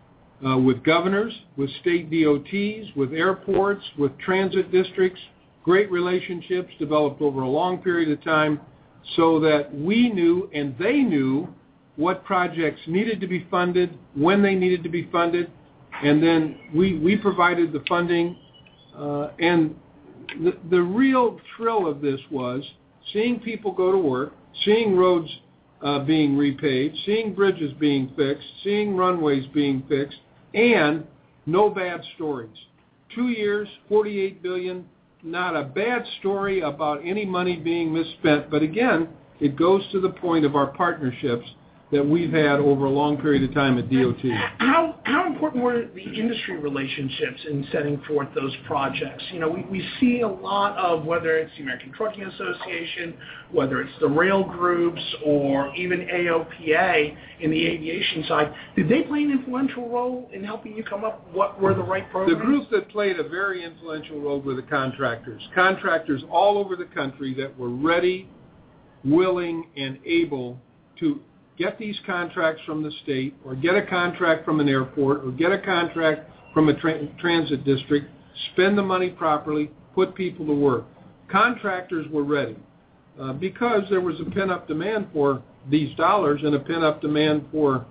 uh, with governors, with state D O Ts, with airports, with transit districts, great relationships developed over a long period of time so that we knew and they knew what projects needed to be funded, when they needed to be funded, and then we, we provided the funding. Uh, and the, the real thrill of this was seeing people go to work, seeing roads uh, being repaved, seeing bridges being fixed, seeing runways being fixed, and no bad stories. Two years, forty-eight billion dollars, not a bad story about any money being misspent. But again, it goes to the point of our partnerships that we've had over a long period of time at D O T. How how important were the industry relationships in setting forth those projects? You know, we, we see a lot of, whether it's the American Trucking Association, whether it's the rail groups, or even A O P A in the aviation side. Did they play an influential role in helping you come up with what were the right programs? The group that played a very influential role were the contractors. Contractors all over the country that were ready, willing, and able to get these contracts from the state, or get a contract from an airport, or get a contract from a tra- transit district, spend the money properly, put people to work. Contractors were ready uh, because there was a pent-up demand for these dollars and a pent-up demand for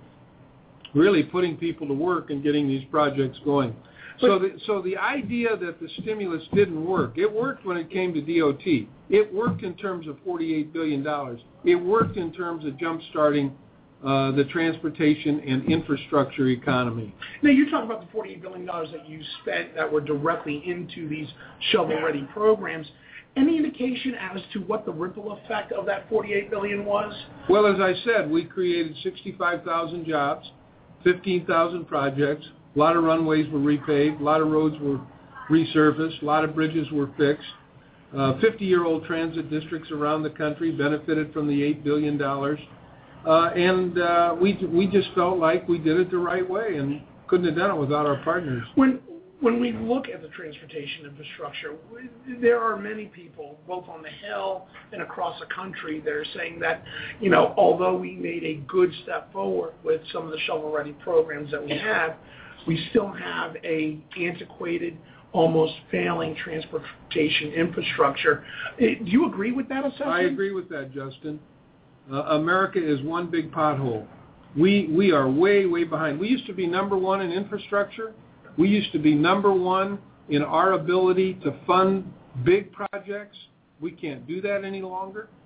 really putting people to work and getting these projects going. So the, so the idea that the stimulus didn't work, it worked when it came to D O T. It worked in terms of forty-eight billion dollars. It worked in terms of jump-starting uh, the transportation and infrastructure economy. Now, you talk about the forty-eight billion dollars that you spent that were directly into these shovel-ready programs. Any indication as to what the ripple effect of that forty-eight billion dollars was? Well, as I said, we created sixty-five thousand jobs, fifteen thousand projects. A lot of runways were repaved. A lot of roads were resurfaced. A lot of bridges were fixed. Uh, fifty-year-old transit districts around the country benefited from the eight billion dollars. Uh, and uh, we we just felt like we did it the right way and couldn't have done it without our partners. When when we look at the transportation infrastructure, there are many people, both on the Hill and across the country, that are saying that, you know, although we made a good step forward with some of the shovel-ready programs that we have, we still have a antiquated, almost failing transportation infrastructure. Do you agree with that assessment? I agree with that, Justin. Uh, America is one big pothole. We we are way, way behind. We used to be number one in infrastructure. We used to be number one in our ability to fund big projects. We can't do that any longer.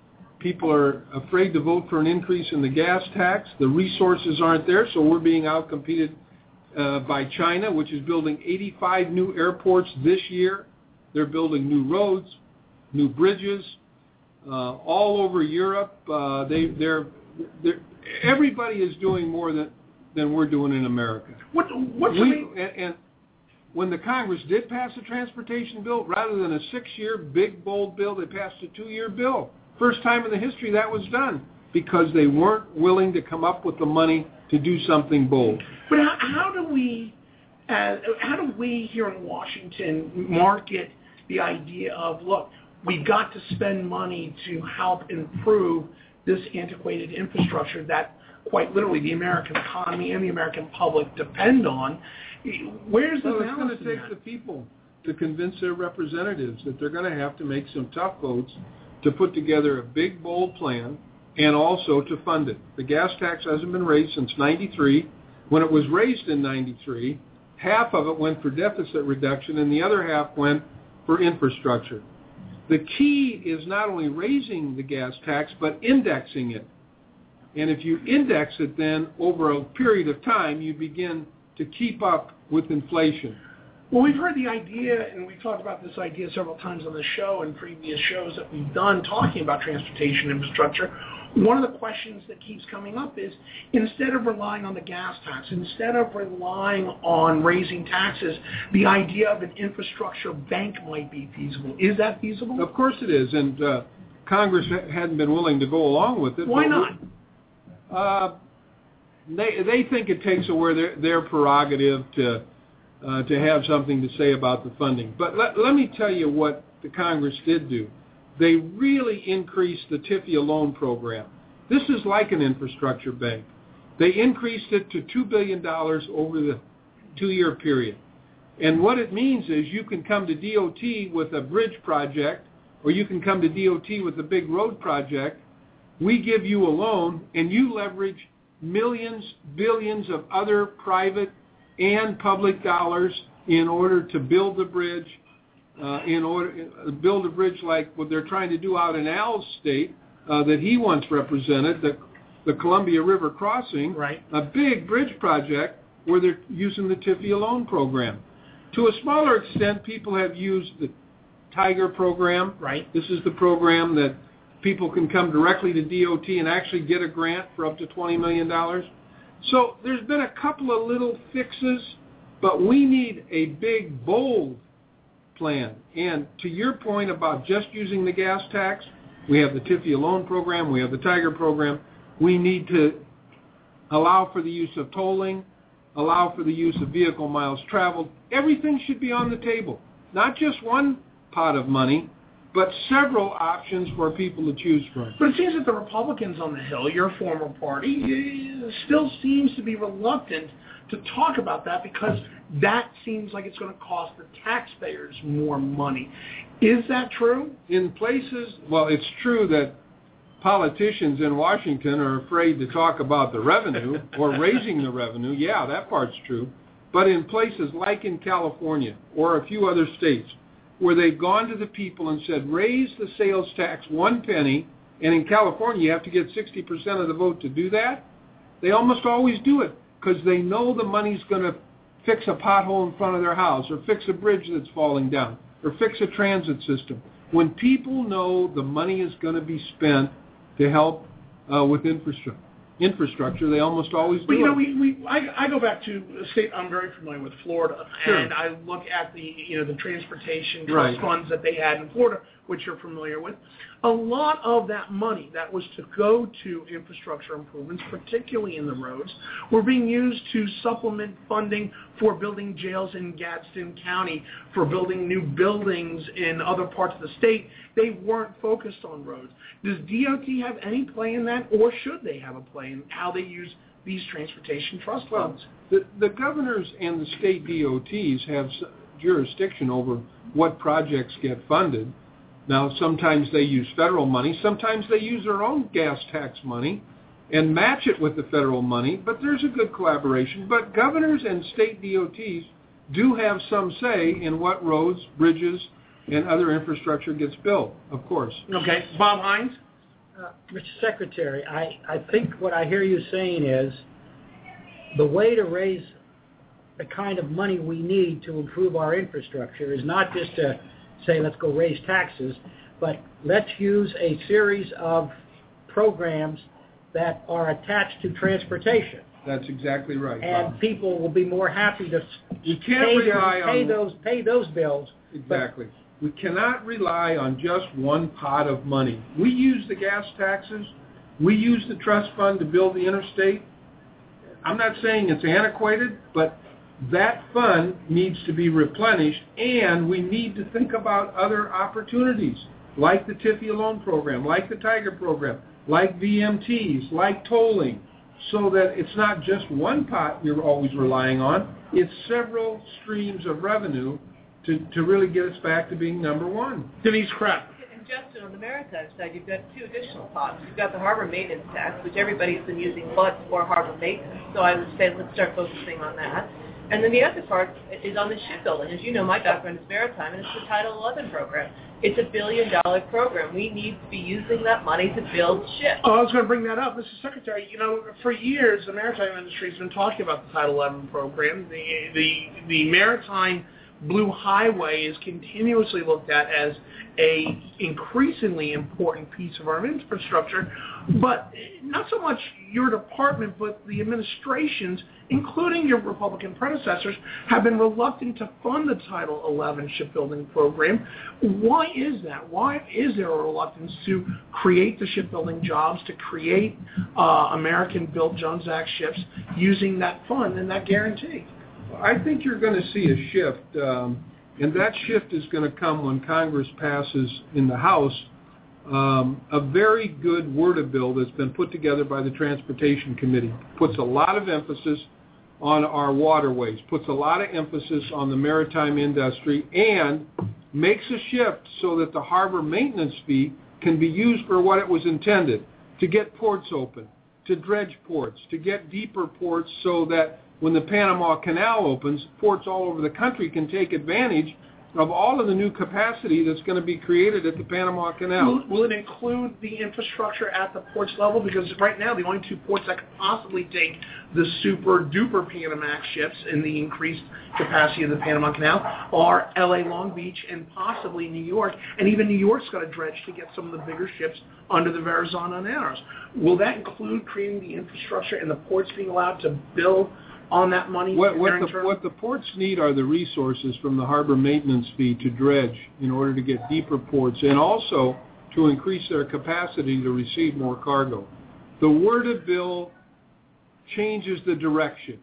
People are afraid to vote for an increase in the gas tax. The resources aren't there, so we're being outcompeted uh, by China, which is building eighty-five new airports this year. They're building new roads, new bridges, uh, all over Europe. Uh, they, they're, they're, everybody is doing more than, than we're doing in America. What, what's we, and, and when the Congress did pass a transportation bill, rather than a six-year big, bold bill, they passed a two-year bill. First time in the history that was done, because they weren't willing to come up with the money to do something bold. But how, how do we, uh, how do we here in Washington market the idea of, look, we've got to spend money to help improve this antiquated infrastructure that quite literally the American economy and the American public depend on? Where's the well, balance? It's going to take the people to convince their representatives that they're going to have to make some tough votes to put together a big, bold plan and also to fund it. The gas tax hasn't been raised since ninety-three. When it was raised in ninety-three, half of it went for deficit reduction and the other half went for infrastructure. The key is not only raising the gas tax, but indexing it. And if you index it, then over a period of time, you begin to keep up with inflation. Well, we've heard the idea, and we've talked about this idea several times on the show and previous shows that we've done talking about transportation infrastructure. One of the questions that keeps coming up is, instead of relying on the gas tax, instead of relying on raising taxes, the idea of an infrastructure bank might be feasible. Is that feasible? Of course it is, and uh, Congress hadn't been willing to go along with it. Why not? Uh, they they think it takes away their, their prerogative to uh, to have something to say about the funding. But let, let me tell you what the Congress did do. They really increased the TIFIA loan program. This is like an infrastructure bank. They increased it to two billion dollars over the two-year period. And what it means is you can come to D O T with a bridge project, or you can come to D O T with a big road project. We give you a loan, and you leverage millions, billions of other private and public dollars in order to build the bridge, uh, in order uh, build a bridge like what they're trying to do out in Al's state uh, that he once represented, the, the Columbia River crossing, right. A big bridge project where they're using the TIFIA loan program. To a smaller extent, people have used the Tiger program. Right. This is the program that people can come directly to D O T and actually get a grant for up to twenty million dollars. So there's been a couple of little fixes, but we need a big, bold plan. And to your point about just using the gas tax, we have the TIFIA loan program, we have the Tiger program. We need to allow for the use of tolling, allow for the use of vehicle miles traveled. Everything should be on the table, not just one pot of money, but several options for people to choose from. But it seems that the Republicans on the Hill, your former party, still seems to be reluctant to talk about that because that seems like it's going to cost the taxpayers more money. Is that true? In places, well, it's true that politicians in Washington are afraid to talk about the revenue or raising the revenue. Yeah, that part's true. But in places like in California or a few other states, where they've gone to the people and said, raise the sales tax one penny, and in California you have to get sixty percent of the vote to do that, they almost always do it because they know the money's going to fix a pothole in front of their house or fix a bridge that's falling down or fix a transit system. When people know the money is going to be spent to help uh, with infrastructure, infrastructure, they almost always do But, you know, it. we, we I, I go back to a state I'm very familiar with, Florida, Sure. and I look at the, you know, the transportation trust Right. funds that they had in Florida, which you're familiar with. A lot of that money that was to go to infrastructure improvements, particularly in the roads, were being used to supplement funding for building jails in Gadsden County, for building new buildings in other parts of the state. They weren't focused on roads. Does D O T have any play in that, or should they have a play in how they use these transportation trust funds? Well, the, the governors and the state D O Ts have jurisdiction over what projects get funded. Now, sometimes they use federal money. Sometimes they use their own gas tax money and match it with the federal money, but there's a good collaboration. But governors and state D O Ts do have some say in what roads, bridges, and other infrastructure gets built, of course. Okay. Bob Hines? Uh, Mister Secretary, I, I think what I hear you saying is the way to raise the kind of money we need to improve our infrastructure is not just to say let's go raise taxes, but let's use a series of programs that are attached to transportation. That's exactly right, and Bob. people will be more happy to you can't pay, rely their, pay on those pay those bills. Exactly. We cannot rely on just one pot of money. We use the gas taxes. We use the trust fund to build the interstate. I'm not saying it's antiquated, but that fund needs to be replenished, and we need to think about other opportunities, like the T I F I A loan program, like the Tiger program, like V M Ts, like tolling, so that it's not just one pot you're always relying on. It's several streams of revenue to, to really get us back to being number one. Denise Kraft. And Justin, on the maritime side, you've got two additional pots. You've got the harbor maintenance tax, which everybody's been using but for harbor maintenance. So I would say let's start focusing on that. And then the other part is on the shipbuilding. As you know, my background is maritime, and it's the Title eleven program. It's a billion-dollar program. We need to be using that money to build ships. Oh, I was going to bring that up, Mister Secretary. You know, for years, the maritime industry has been talking about the Title eleven program. The the the maritime Blue Highway is continuously looked at as a increasingly important piece of our infrastructure, but not so much your department, but the administrations, including your Republican predecessors, have been reluctant to fund the Title eleven shipbuilding program. Why is that? Why is there a reluctance to create the shipbuilding jobs, to create uh, American-built Jones Act ships using that fund and that guarantee? I think you're going to see a shift, um, and that shift is going to come when Congress passes in the House um, a very good worded bill that's been put together by the Transportation Committee. Puts a lot of emphasis on our waterways, puts a lot of emphasis on the maritime industry, and makes a shift so that the harbor maintenance fee can be used for what it was intended, to get ports open, to dredge ports, to get deeper ports so that when the Panama Canal opens, ports all over the country can take advantage of all of the new capacity that's going to be created at the Panama Canal. Will, will it include the infrastructure at the ports level? Because right now, the only two ports that could possibly take the super-duper Panamax ships and the increased capacity of the Panama Canal are L A Long Beach and possibly New York. And even New York's got a dredge to get some of the bigger ships under the Verrazano Narrows. Will that include creating the infrastructure and the ports being allowed to build on that money? What, what, the, what the ports need are the resources from the harbor maintenance fee to dredge in order to get deeper ports and also to increase their capacity to receive more cargo. The worded bill changes the direction.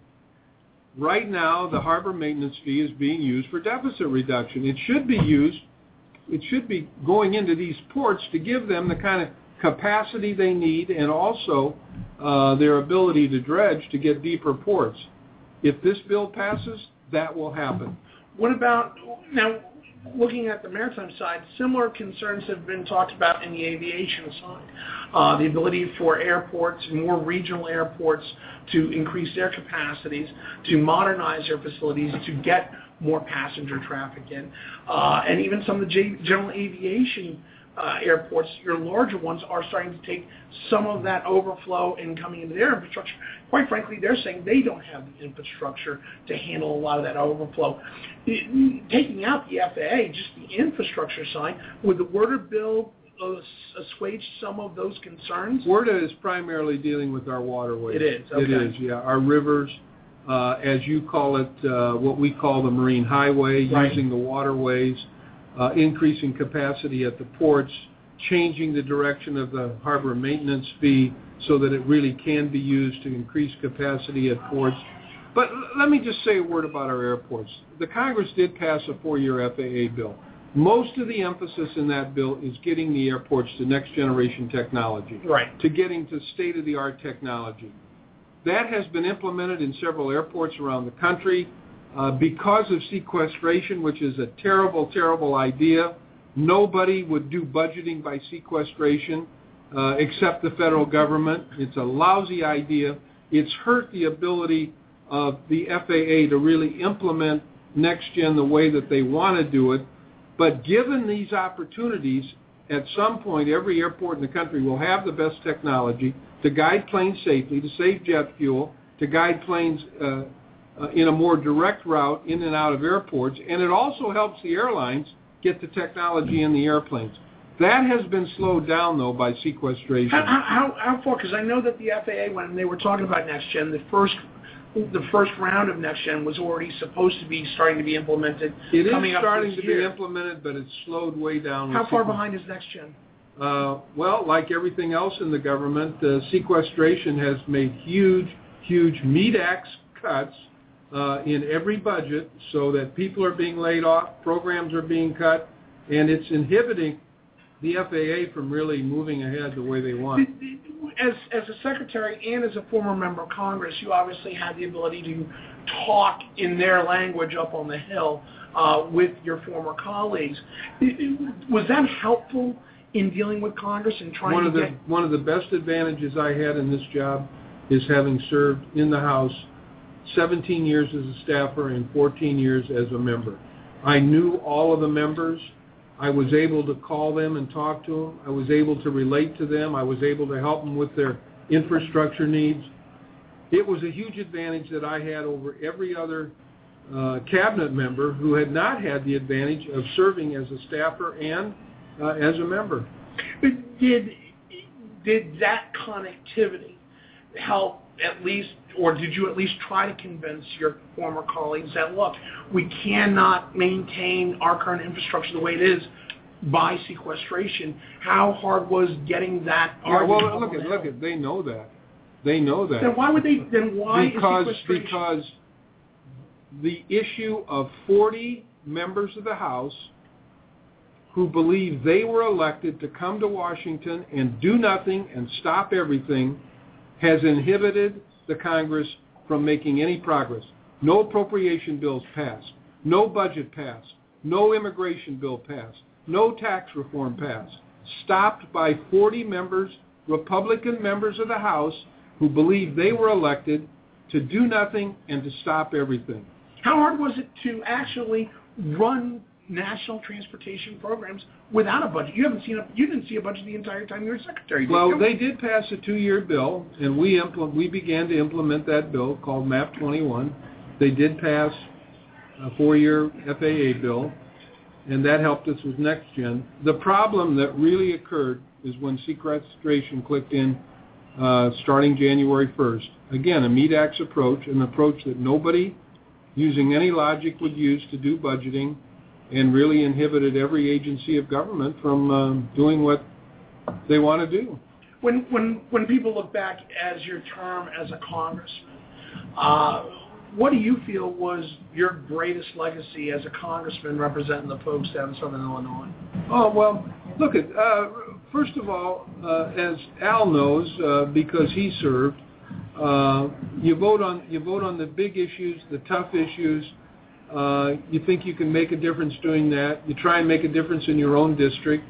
Right now, the harbor maintenance fee is being used for deficit reduction. It should be used, it should be going into these ports to give them the kind of capacity they need and also uh, their ability to dredge to get deeper ports. If this bill passes, that will happen. What about, now, looking at the maritime side, similar concerns have been talked about in the aviation side. Uh, the ability for airports, more regional airports, to increase their capacities, to modernize their facilities, to get more passenger traffic in. Uh, and even some of the J- general aviation Uh, airports, your larger ones, are starting to take some of that overflow and coming into their infrastructure. Quite frankly, they're saying they don't have the infrastructure to handle a lot of that overflow. It, taking out the F A A, just the infrastructure side, would the worded bill uh, assuage some of those concerns? WRDA is primarily dealing with our waterways. It is, okay. It is, yeah. Our rivers, uh, as you call it, uh, what we call the marine highway, right. using the waterways, Uh, increasing capacity at the ports, changing the direction of the harbor maintenance fee so that it really can be used to increase capacity at ports. But l- let me just say a word about our airports. The Congress did pass a four-year F A A bill. Most of the emphasis in that bill is getting the airports to next-generation technology, right. to getting to state-of-the-art technology. That has been implemented in several airports around the country. Uh, because of sequestration, which is a terrible, terrible idea, nobody would do budgeting by sequestration uh, except the federal government. It's a lousy idea. It's hurt the ability of the F A A to really implement NextGen the way that they want to do it. But given these opportunities at some point every airport in the country will have the best technology to guide planes safely, to save jet fuel, to guide planes uh, uh, in a more direct route in and out of airports, and it also helps the airlines get the technology in the airplanes. That has been slowed down, though, by sequestration. How, how, how far? Because I know that the F A A, when they were talking about NextGen, the first the first round of NextGen was already supposed to be starting to be implemented. It is coming starting up to year. be implemented, but it's slowed way down. How far sequest- behind is NextGen? Uh, well, like everything else in the government, uh, sequestration has made huge, huge meat-axe cuts uh, in every budget so that people are being laid off, programs are being cut, and it's inhibiting the F A A from really moving ahead the way they want. As as a secretary and as a former member of Congress, you obviously had the ability to talk in their language up on the Hill uh, with your former colleagues. Was that helpful in dealing with Congress and trying one to of the, get... One of the best advantages I had in this job is having served in the House seventeen years as a staffer and fourteen years as a member. I knew all of the members. I was able to call them and talk to them. I was able to relate to them. I was able to help them with their infrastructure needs. It was a huge advantage that I had over every other uh, cabinet member who had not had the advantage of serving as a staffer and uh, as a member. Did, did that connectivity help at least, or did you at least try to convince your former colleagues that, look, we cannot maintain our current infrastructure the way it is by sequestration? How hard was getting that Yeah, argument? well, look at look at they know that. They know that. Then why would they? Then why because is sequestration? because the issue of forty members of the House who believe they were elected to come to Washington and do nothing and stop everything has inhibited the Congress from making any progress. No appropriation bills passed. No budget passed. No immigration bill passed. No tax reform passed. Stopped by forty members, Republican members of the House, who believed they were elected to do nothing and to stop everything. How hard was it to actually run national transportation programs without a budget? You haven't seen a, you didn't see a budget the entire time you were secretary, did Well, you? they did pass a two-year bill, and we impl- we began to implement that bill called MAP twenty-one. They did pass a four-year F A A bill, and that helped us with NextGen. The problem that really occurred is when sequestration clicked in uh, starting January first. Again, a meat-axe approach, an approach that nobody using any logic would use to do budgeting, and really inhibited every agency of government from uh, doing what they want to do. When when when people look back as your term as a congressman, uh, what do you feel was your greatest legacy as a congressman representing the folks down in Southern Illinois? Oh, well, look, at uh, first of all, uh, as Al knows, uh, because he served, uh, you vote on you vote on the big issues, the tough issues. Uh, you think you can make a difference doing that. You try and make a difference in your own district.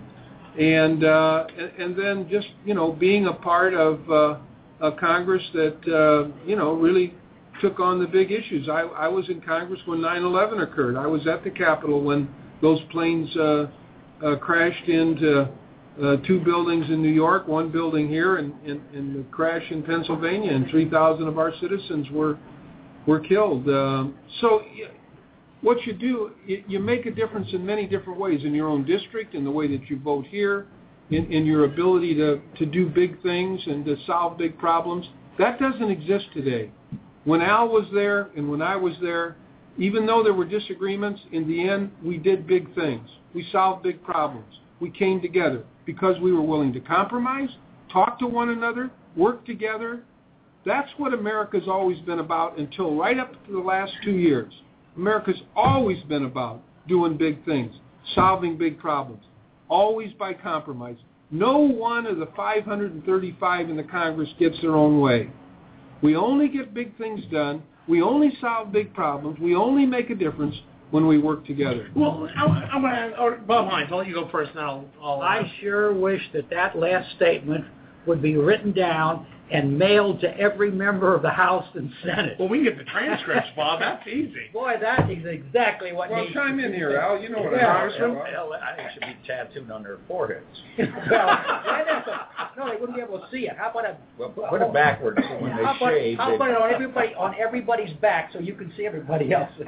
And uh, and, and then just, you know, being a part of uh, a Congress that, uh, you know, really took on the big issues. I, I was in Congress when nine eleven occurred. I was at the Capitol when those planes uh, uh, crashed into uh, two buildings in New York, one building here, and, and, and the crash in Pennsylvania, and three thousand of our citizens were, were killed. Um, so... What you do, you make a difference in many different ways, in your own district, in the way that you vote here, in, in your ability to, to do big things and to solve big problems. That doesn't exist today. When Al was there and when I was there, even though there were disagreements, in the end, we did big things. We solved big problems. We came together because we were willing to compromise, talk to one another, work together. That's what America's always been about until right up to the last two years. America's always been about doing big things, solving big problems, always by compromise. No one of the five hundred thirty-five in the Congress gets their own way. We only get big things done. We only solve big problems. We only make a difference when we work together. Well, I'm going to, Bob Hines, I'll let you go first, and I'll... I'll I sure wish that that last statement would be written down and mailed to every member of the House and Senate. Well, we can get the transcripts, Bob. That's easy. Boy, that is exactly what Well, needs chime to in be here, done. Al. You know what Yeah. I'm talking about. Well, I think it should be tattooed on their foreheads. well, that's a, no, they wouldn't be able to see it. How about a Well, put it backwards so when they how about, shave. how they- about it on everybody on everybody's back so you can see everybody else's?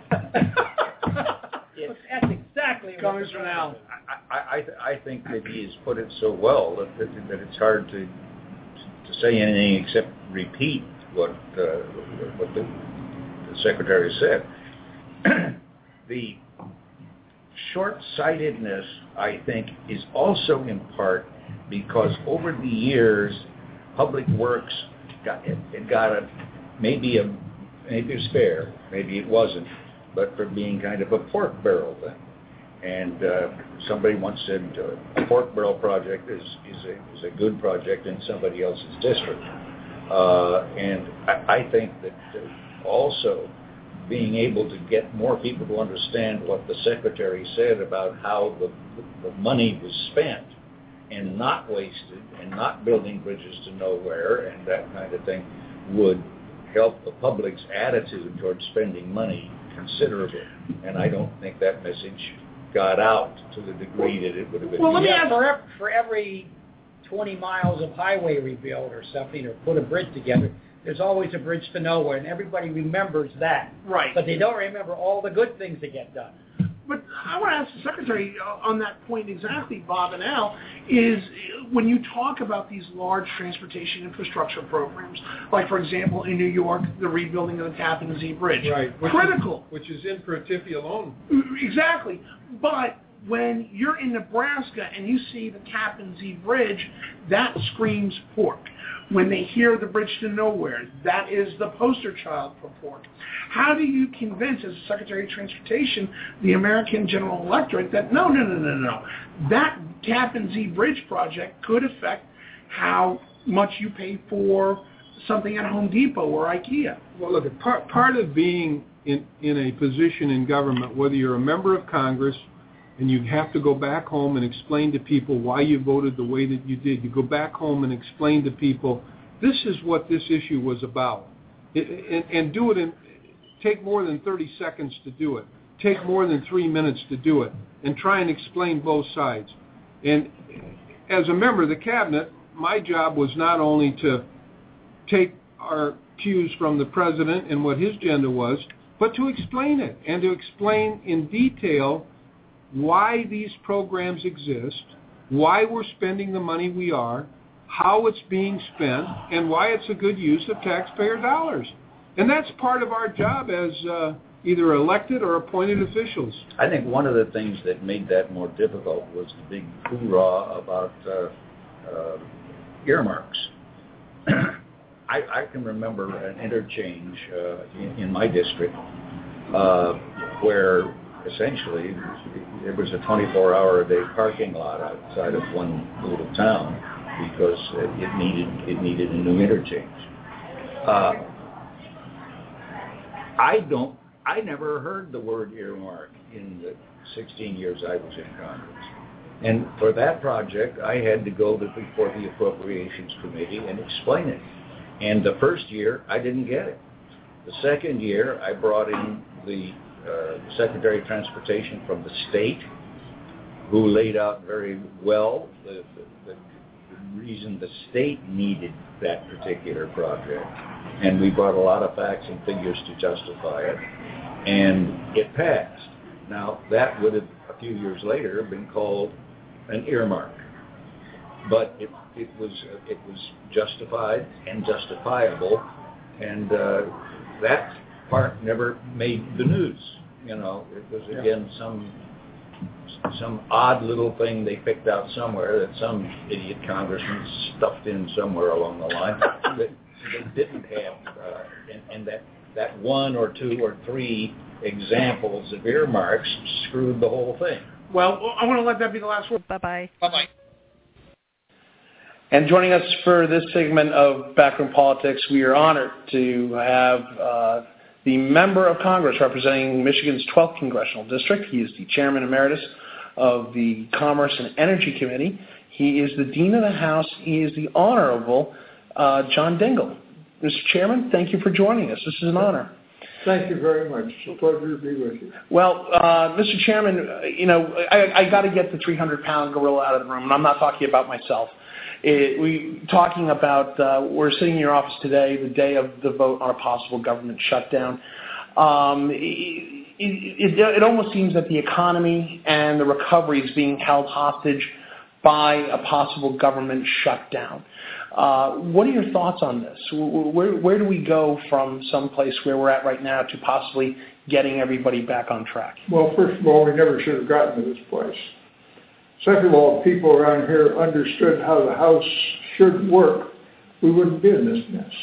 That's exactly what Comes from Al. I, I, I think that he has put it so well that, that, that it's hard to to say anything except repeat what uh, what the, the secretary said. The short-sightedness, I think, is also in part because over the years, Public Works got it, it got a maybe a maybe a spare, maybe it wasn't, but for being kind of a pork barrel thing. And uh, somebody once said uh, a pork barrel project is is a is a good project in somebody else's district. Uh, and I, I think that uh, also being able to get more people to understand what the secretary said about how the, the money was spent and not wasted and not building bridges to nowhere and that kind of thing would help the public's attitude towards spending money considerably. And I don't think that message got out to the degree that it would have been. Well, let me ask, for, ev- for every twenty miles of highway rebuilt or something, or put a bridge together, there's always a bridge to nowhere, and everybody remembers that. Right. But they don't remember all the good things that get done. But I want to ask the Secretary on that point exactly, Bob and Al, is when you talk about these large transportation infrastructure programs, like, for example, in New York, the rebuilding of the Tappan Zee Bridge. Right. Which Critical. Is, which is in for a Tiffy alone. Exactly. But when you're in Nebraska and you see the Tappan Zee Bridge, that screams pork. When they hear the bridge to nowhere, that is the poster child for pork. How do you convince, as Secretary of Transportation, the American general electorate that no, no, no, no, no, that Tappan Zee Bridge project could affect how much you pay for something at Home Depot or IKEA? Well, look, part, part of being in, in a position in government, whether you're a member of Congress and you have to go back home and explain to people why you voted the way that you did. You go back home and explain to people, this is what this issue was about. It, and, and do it in, take more than thirty seconds to do it. Take more than three minutes to do it. And try and explain both sides. And as a member of the cabinet, my job was not only to take our cues from the president and what his agenda was, but to explain it and to explain in detail why these programs exist, why we're spending the money we are, how it's being spent, and why it's a good use of taxpayer dollars. And that's part of our job as uh, either elected or appointed officials. I think one of the things that made that more difficult was the big hoorah about uh, uh, earmarks. I, I can remember an interchange uh, in, in my district uh, where essentially it was a twenty-four hour a day parking lot outside of one little town because it needed it needed a new interchange. Uh, I don't. I never heard the word earmark in the sixteen years I was in Congress, and for that project I had to go to before the Appropriations Committee and explain it. And the first year I didn't get it. The second year I brought in the Uh, Secretary of Transportation from the state, who laid out very well the, the, the, the reason the state needed that particular project. And we brought a lot of facts and figures to justify it, and it passed. Now, that would have, a few years later, been called an earmark. But it, it was it was justified and justifiable, and uh, that part never made the news. You know, it was again some some odd little thing they picked out somewhere that some idiot congressman stuffed in somewhere along the line that they didn't have, uh, and, and that that one or two or three examples of earmarks screwed the whole thing. Well, I want to let that be the last word. Bye-bye. Bye-bye. And joining us for this segment of Backroom Politics, we are honored to have uh, the member of Congress representing Michigan's twelfth Congressional District. He is the Chairman Emeritus of the Commerce and Energy Committee. He is the Dean of the House. He is the Honorable uh, John Dingell. Mister Chairman, thank you for joining us. This is an honor. Thank you very much. It's a pleasure to be with you. Well, uh, Mister Chairman, you know, I, I got to get the three hundred pound gorilla out of the room, and I'm not talking about myself. It, we talking about uh, we're sitting in your office today, the day of the vote on a possible government shutdown. Um, it, it, it almost seems that the economy and the recovery is being held hostage by a possible government shutdown. Uh, what are your thoughts on this? Where, where do we go from some place where we're at right now to possibly getting everybody back on track? Well, first of all, we never should have gotten to this place. Second of all, if people around here understood how the House should work, we wouldn't be in this mess.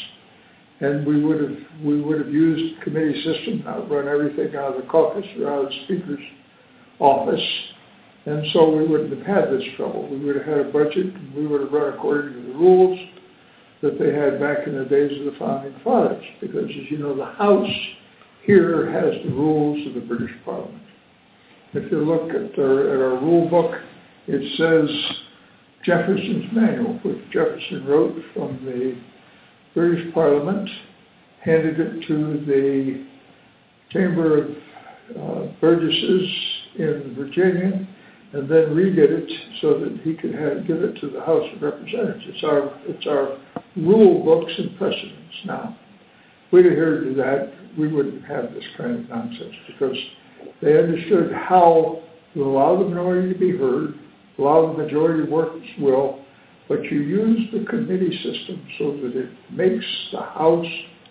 And we would have we would have used committee system, not run everything out of the caucus or out of the Speaker's office. And so we wouldn't have had this trouble. We would have had a budget, and we would have run according to the rules that they had back in the days of the Founding Fathers. Because, as you know, the House here has the rules of the British Parliament. If you look at our, at our rule book, it says Jefferson's Manual, which Jefferson wrote from the British Parliament, handed it to the Chamber of uh, Burgesses in Virginia, and then redid it so that he could have, give it to the House of Representatives. It's our, it's our rule books and precedents now. If we'd adhered to that, we wouldn't have this kind of nonsense, because they understood how to allow the minority to be heard, allow the majority to work its will, but you use the committee system so that it makes the House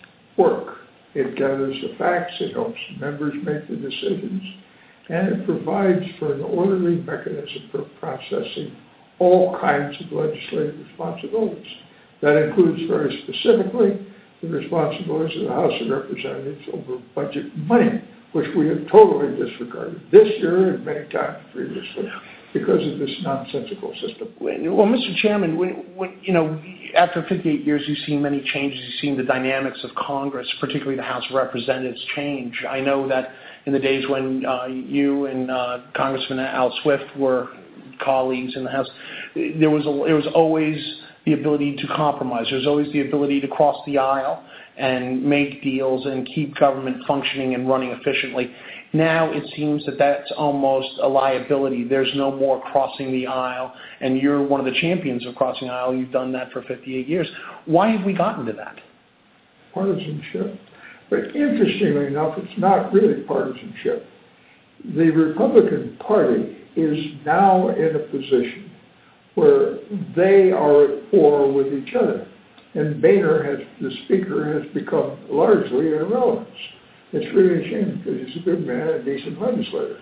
work. It gathers the facts, it helps members make the decisions, and it provides for an orderly mechanism for processing all kinds of legislative responsibilities. That includes very specifically the responsibilities of the House of Representatives over budget money, which we have totally disregarded this year and many times previously because of this nonsensical system. Well, Mister Chairman, when, when, you know, after fifty-eight years, you've seen many changes. You've seen the dynamics of Congress, particularly the House of Representatives, change. I know that in the days when uh, you and uh, Congressman Al Swift were colleagues in the House, there was a, there was always the ability to compromise. There's always the ability to cross the aisle and make deals and keep government functioning and running efficiently. Now it seems that that's almost a liability. There's no more crossing the aisle, and you're one of the champions of crossing the aisle. You've done that for fifty-eight years. Why have we gotten to that? Partisanship. But interestingly enough, it's not really partisanship. The Republican Party is now in a position where they are at war with each other. And Boehner, has, the Speaker, has become largely irrelevant. It's really a shame because he's a good man, a decent legislator.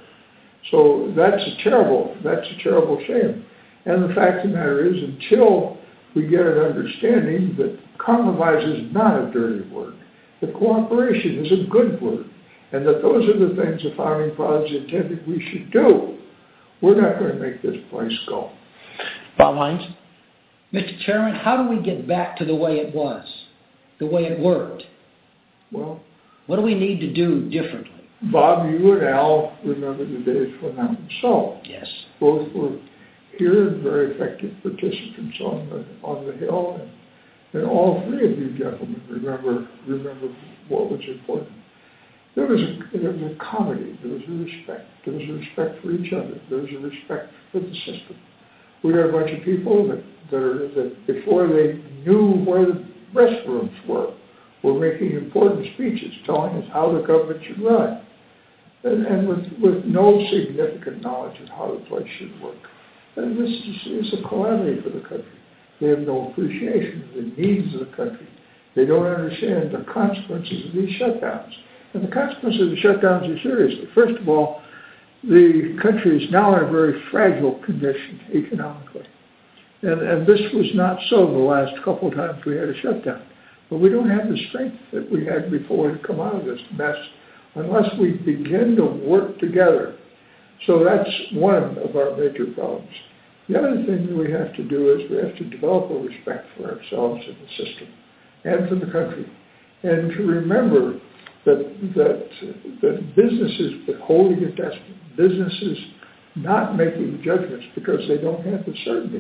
So that's a terrible, that's a terrible shame. And the fact of the matter is, until we get an understanding that compromise is not a dirty word, that cooperation is a good word, and that those are the things the Founding Fathers intended we should do, we're not going to make this place go. Bob Hines? Mister Chairman, how do we get back to the way it was, the way it worked? Well, what do we need to do differently? Bob, you and Al remember the days when that was so. Yes. Both were here and very effective participants on the on the Hill, and, and all three of you gentlemen remember remember what was important. There was a there was a comedy. There was a respect. There was a respect for each other. There was a respect for the system. We are a bunch of people that that, are, that before they knew where the restrooms were, were making important speeches telling us how the government should run, and, and with, with no significant knowledge of how the place should work. And this is, is a calamity for the country. They have no appreciation of the needs of the country. They don't understand the consequences of these shutdowns. And the consequences of the shutdowns are serious. First of all, the country is now in a very fragile condition economically. And, and this was not so the last couple of times we had a shutdown. But we don't have the strength that we had before to come out of this mess unless we begin to work together. So that's one of our major problems. The other thing that we have to do is we have to develop a respect for ourselves and the system and for the country. And to remember that that, that businesses withholding investment, businesses not making judgments because they don't have the certainty.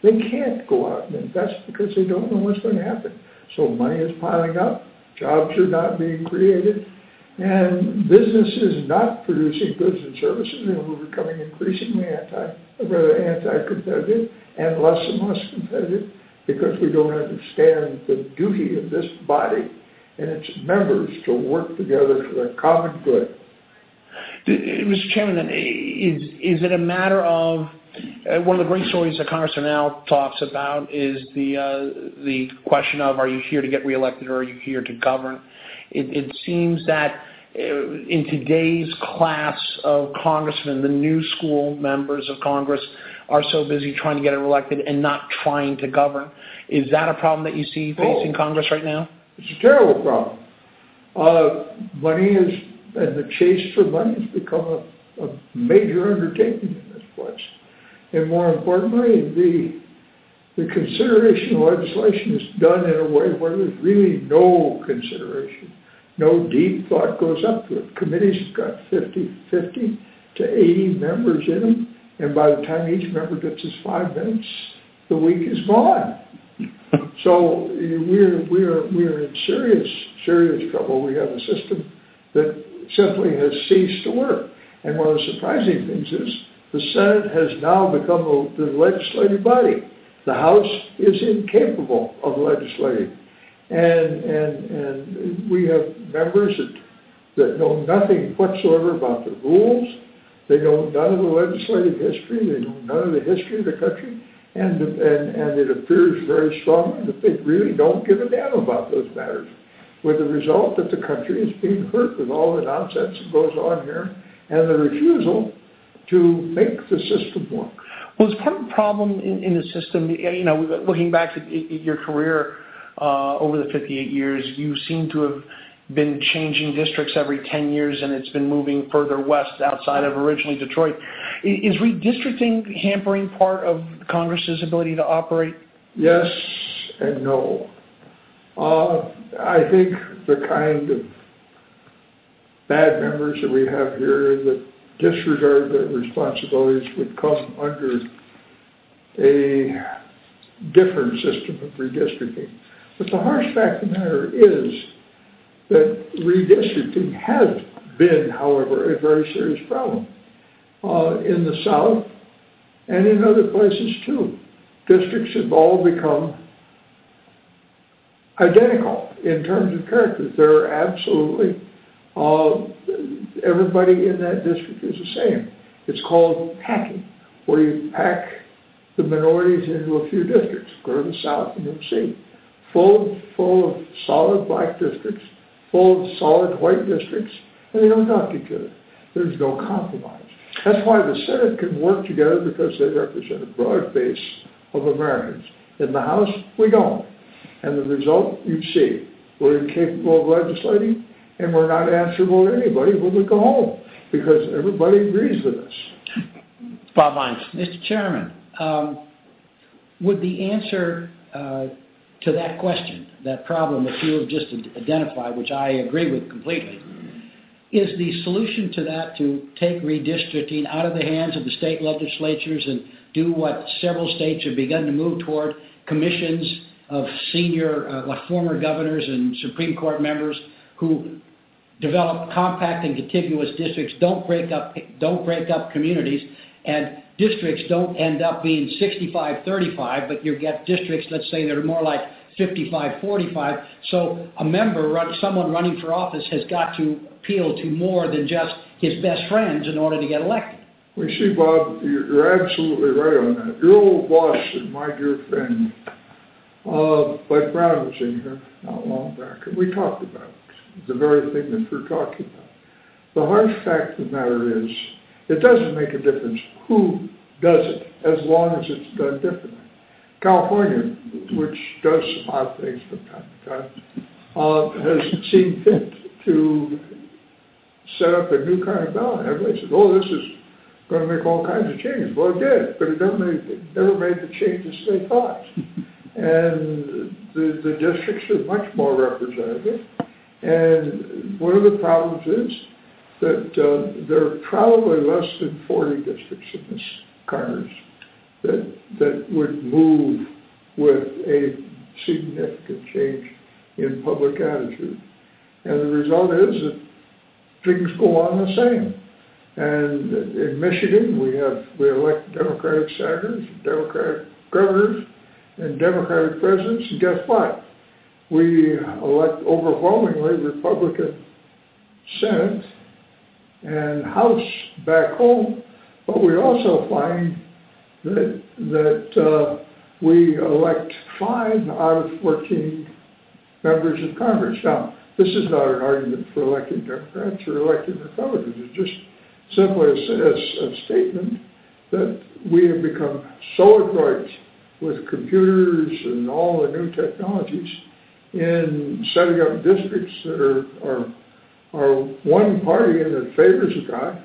They can't go out and invest because they don't know what's going to happen. So money is piling up, jobs are not being created, and business is not producing goods and services, and we're becoming increasingly anti, rather anti-competitive and less and less competitive because we don't understand the duty of this body and its members to work together for the common good. Mister Chairman, then, is, is it a matter of, uh, one of the great stories that Congressman Al talks about is the uh, the question of, are you here to get reelected or are you here to govern? It, it seems that uh, in today's class of congressmen, the new school members of Congress are so busy trying to get reelected and not trying to govern. Is that a problem that you see facing oh, Congress right now? It's a terrible problem. Uh, money is, and the chase for money has become a, a major undertaking in this place. And more importantly, the, the consideration of legislation is done in a way where there's really no consideration. No deep thought goes up to it. Committees have got fifty, fifty to eighty members in them, and by the time each member gets his five minutes, the week is gone. So we're, we're, we're in serious, serious trouble. We have a system that simply has ceased to work. And one of the surprising things is the Senate has now become the legislative body. The House is incapable of legislating. And, and, and we have members that, that know nothing whatsoever about the rules. They know none of the legislative history. They know none of the history of the country. And, and, and it appears very strongly that they really don't give a damn about those matters, with the result that the country is being hurt with all the nonsense that goes on here and the refusal to make the system work. Well, is part of the problem in, in the system, you know, looking back at your career uh, over the fifty-eight years, you seem to have been changing districts every ten years, and it's been moving further west outside of originally Detroit. Is redistricting hampering part of Congress's ability to operate? Yes and no. Uh, I think the kind of bad members that we have here that disregard their responsibilities would come under a different system of redistricting. But the harsh fact of the matter is that redistricting has been, however, a very serious problem uh, in the South and in other places too. Districts have all become identical in terms of characters. They're absolutely, uh, everybody in that district is the same. It's called packing, where you pack the minorities into a few districts. Go to the South and you'll see. Full of, full of solid black districts, full of solid white districts, and they don't talk to each other. There's no compromise. That's why the Senate can work together, because they represent a broad base of Americans. In the House, we don't. And the result, you see, we're incapable of legislating, and we're not answerable to anybody when we go home, because everybody agrees with us. Bob Hines. Mister Chairman, um, would the answer uh, to that question, that problem that you have just identified, which I agree with completely, is the solution to that to take redistricting out of the hands of the state legislatures and do what several states have begun to move toward, commissions of senior, uh, like former governors and Supreme Court members who develop compact and contiguous districts, don't break up, don't break up communities, and districts don't end up being sixty-five thirty-five, but you get districts, let's say, that are more like fifty-five forty-five. So a member, run, someone running for office, has got to appeal to more than just his best friends in order to get elected. We see, Bob, you're absolutely right on that. Your old boss and my dear friend, uh, Bud Brown, was in here not long back, and we talked about the very thing that we're talking about. The harsh fact of the matter is, it doesn't make a difference who does it, as long as it's done differently. California, which does some odd things from time to time, uh, has seen fit to set up a new kind of ballot. Everybody says, oh, this is going to make all kinds of changes. Well, it did, but it never made, it never made the changes they thought. And the, the districts are much more representative. And one of the problems is that uh, there are probably less than forty districts in this Congress. that that would move with a significant change in public attitude. And the result is that things go on the same. And in Michigan, we have we elect Democratic senators, Democratic governors, and Democratic presidents. And guess what? We elect overwhelmingly Republican Senate and House back home. But we also find that that uh, we elect five out of fourteen members of Congress. Now, this is not an argument for electing Democrats or electing Republicans. It's just simply a, a, a statement that we have become so adroit with computers and all the new technologies in setting up districts that are, are, are one party and that favors a guy,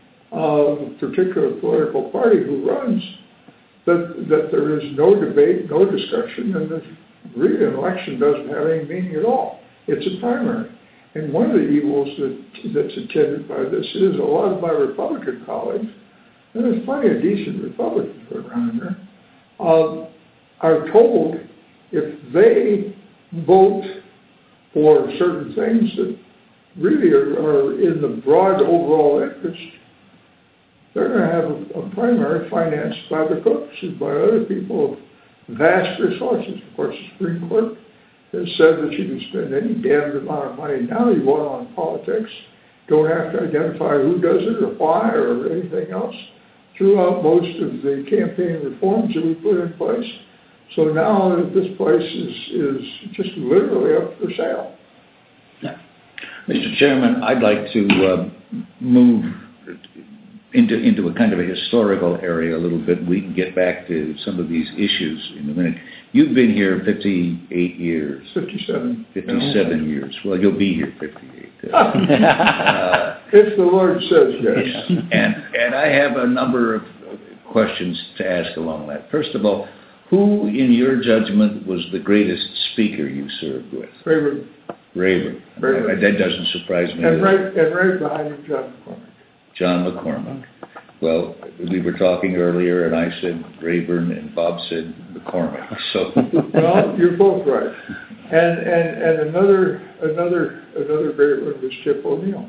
a particular political party who runs, that, that there is no debate, no discussion, and that really an election doesn't have any meaning at all. It's a primary. And one of the evils that, that's attended by this is a lot of my Republican colleagues, and there's plenty of decent Republicans around there, uh, are told if they vote for certain things that really are, are in the broad overall interest, they're going to have a, a primary financed by the cooks and by other people of vast resources. Of course, the Supreme Court has said that you can spend any damned amount of money now you want on politics, don't have to identify who does it or why or anything else, throughout most of the campaign reforms that we put in place. So now that this place is, is just literally up for sale. Yeah. Mister Chairman, I'd like to uh, move into into a kind of a historical area a little bit. We can get back to some of these issues in a minute. You've been here fifty-eight years. fifty-seven. fifty-seven years. Well, you'll be here fifty-eight. uh, if the Lord says yes. Yeah. And, and I have a number of questions to ask along that. First of all, who, in your judgment, was the greatest speaker you served with? Rayburn. Rayburn. Rayburn. That doesn't surprise me. And right, and right behind him, John McCormack. John McCormack. Well, we were talking earlier, and I said Rayburn, and Bob said McCormack. So, well, you're both right. And and and another another another great one was Tip O'Neill.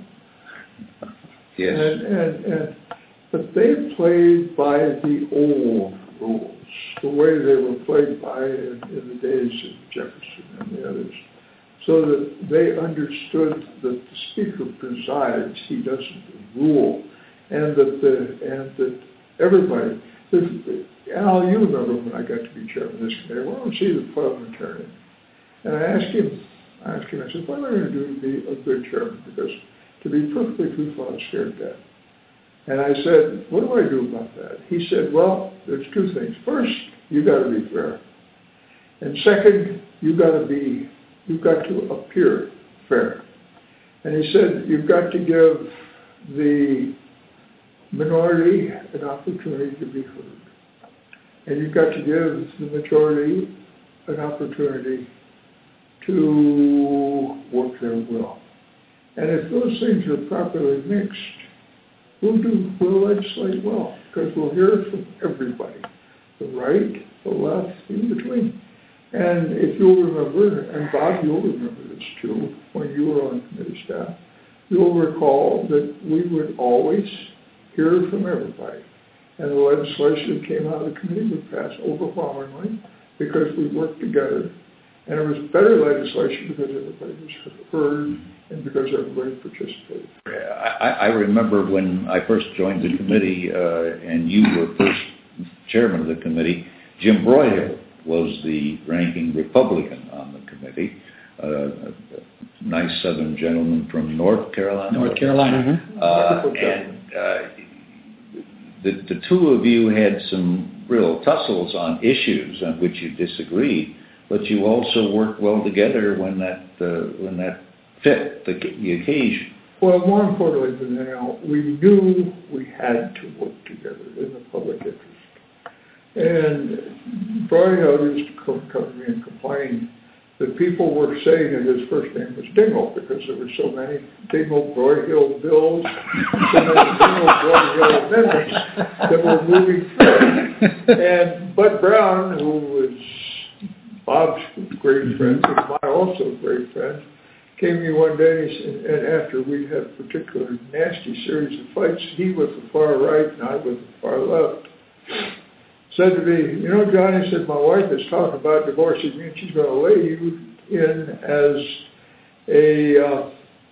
Yes. And and and but they played by the old rules, the way they were played by in, in the days of Jefferson and the others, so that they understood that the speaker presides, he doesn't rule, and that the and that everybody. Al, you remember when I got to be chairman of this committee? Why don't we see the parliamentarian? And I asked him, I asked him, I said, what am I going to do to be a good chairman? Because to be perfectly truthful, I was scared of that. And I said, what do I do about that? He said, well, there's two things. First, you got to be fair. And second, you got to be, you've got to appear fair. And he said, you've got to give the minority an opportunity to be heard. And you've got to give the majority an opportunity to work their will. And if those things are properly mixed, we'll do, we'll legislate well, because we'll hear from everybody, the right, the left, in between. And if you'll remember, and Bob, you'll remember this too, when you were on committee staff, you'll recall that we would always hear from everybody. And the legislation that came out of the committee would pass overwhelmingly because we worked together. And it was better legislation because everybody was heard and because everybody participated. I, I remember when I first joined the committee uh, and you were first chairman of the committee, Jim Broyhill was the ranking Republican on the committee, uh, a nice southern gentleman from North Carolina. North Carolina. Mm-hmm. Uh, and uh, the, the two of you had some real tussles on issues on which you disagreed, but you also worked well together when that uh, when that fit the, the occasion. Well, more importantly than that, we knew we had to work together in the public interest. And Broyhill used to come, come to me and complain that people were saying that his first name was Dingle because there were so many Dingle Broyhill bills, so many Dingle Broyhill amendments that were moving through. And Bud Brown, who was Bob's great friend, and my also great friend, came to me one day and, he said, and after we had a particular nasty series of fights, he was the far right and I was the far left, said to me, you know, Johnny, said, my wife is talking about divorcing me and she's going to lay you in as a uh,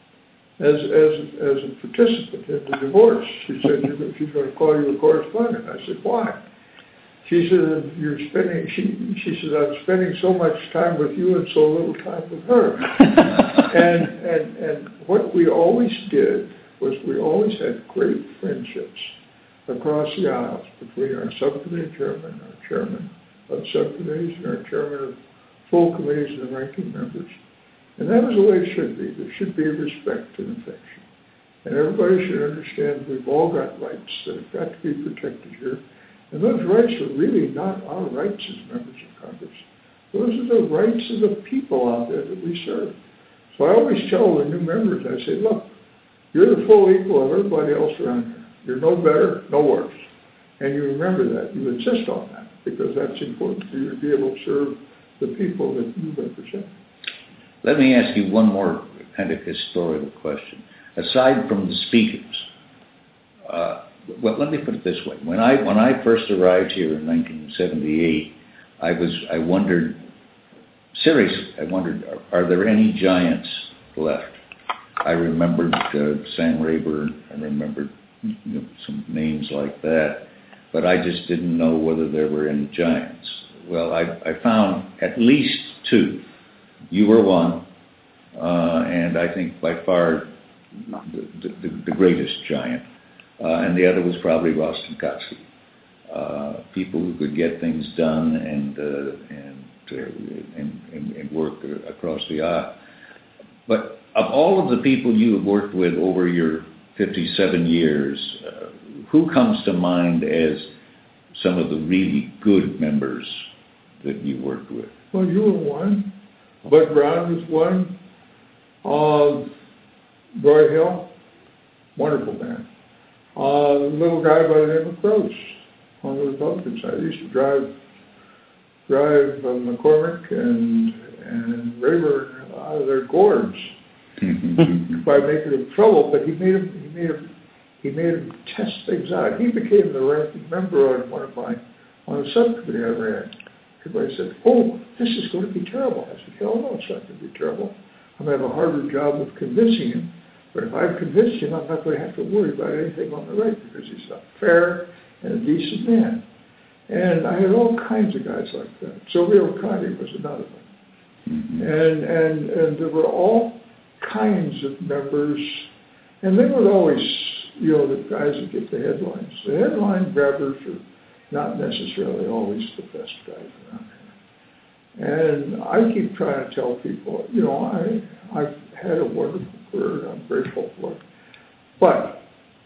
as as as a participant in the divorce. She said, she's going to call you a correspondent. I said, why? She said, you're spending, she, she said, I'm spending so much time with you and so little time with her. and, and, and what we always did was we always had great friendships across the aisles between our subcommittee chairman, our chairman of subcommittees, and our chairman of full committees and the ranking members. And that was the way it should be. There should be respect and affection. And everybody should understand we've all got rights that have got to be protected here. And those rights are really not our rights as members of Congress. Those are the rights of the people out there that we serve. So I always tell the new members, I say, look, you're the full equal of everybody else around here. You're no better, no worse. And you remember that. You insist on that because that's important for you to be able to serve the people that you represent. Let me ask you one more kind of historical question. Aside from the speakers, uh, well, let me put it this way. When I when I first arrived here in nineteen seventy-eight, I was I wondered, seriously, I wondered, are, are there any giants left? I remembered uh, Sam Rayburn. I remembered you know, some names like that, but I just didn't know whether there were any giants. Well, I, I found at least two. You were one, uh, and I think by far the, the, the greatest giant. Uh, and the other was probably Ross Stenkowski. Uh, people who could get things done and uh, and, uh, and, and and work across the aisle. But of all of the people you have worked with over your fifty-seven years, uh, who comes to mind as some of the really good members that you worked with? Well, you were one. Bud Brown was one. Uh, Broyhill, wonderful man. Uh, the little guy by the name of Gross on the Republican side. He used to drive drive uh, McCormick and and Rayburn out of their gourds by making them trouble. But he made him he made him he made him test things out. He became the ranking member on one of my on a subcommittee I ran. Everybody said, "Oh, this is going to be terrible." I said, "Hell no, it's not going to be terrible. I'm going to have a harder job of convincing him. But if I've convinced him, I'm not going to have to worry about anything on the right because he's a fair and a decent man." And I had all kinds of guys like that. Silvio Conti was another one. Mm-hmm. And, and, and there were all kinds of members. And they would always, you know, the guys that get the headlines. The headline grabbers are not necessarily always the best guys around here. And I keep trying to tell people, you know, I, I've had a wonderful career. I'm grateful for it. But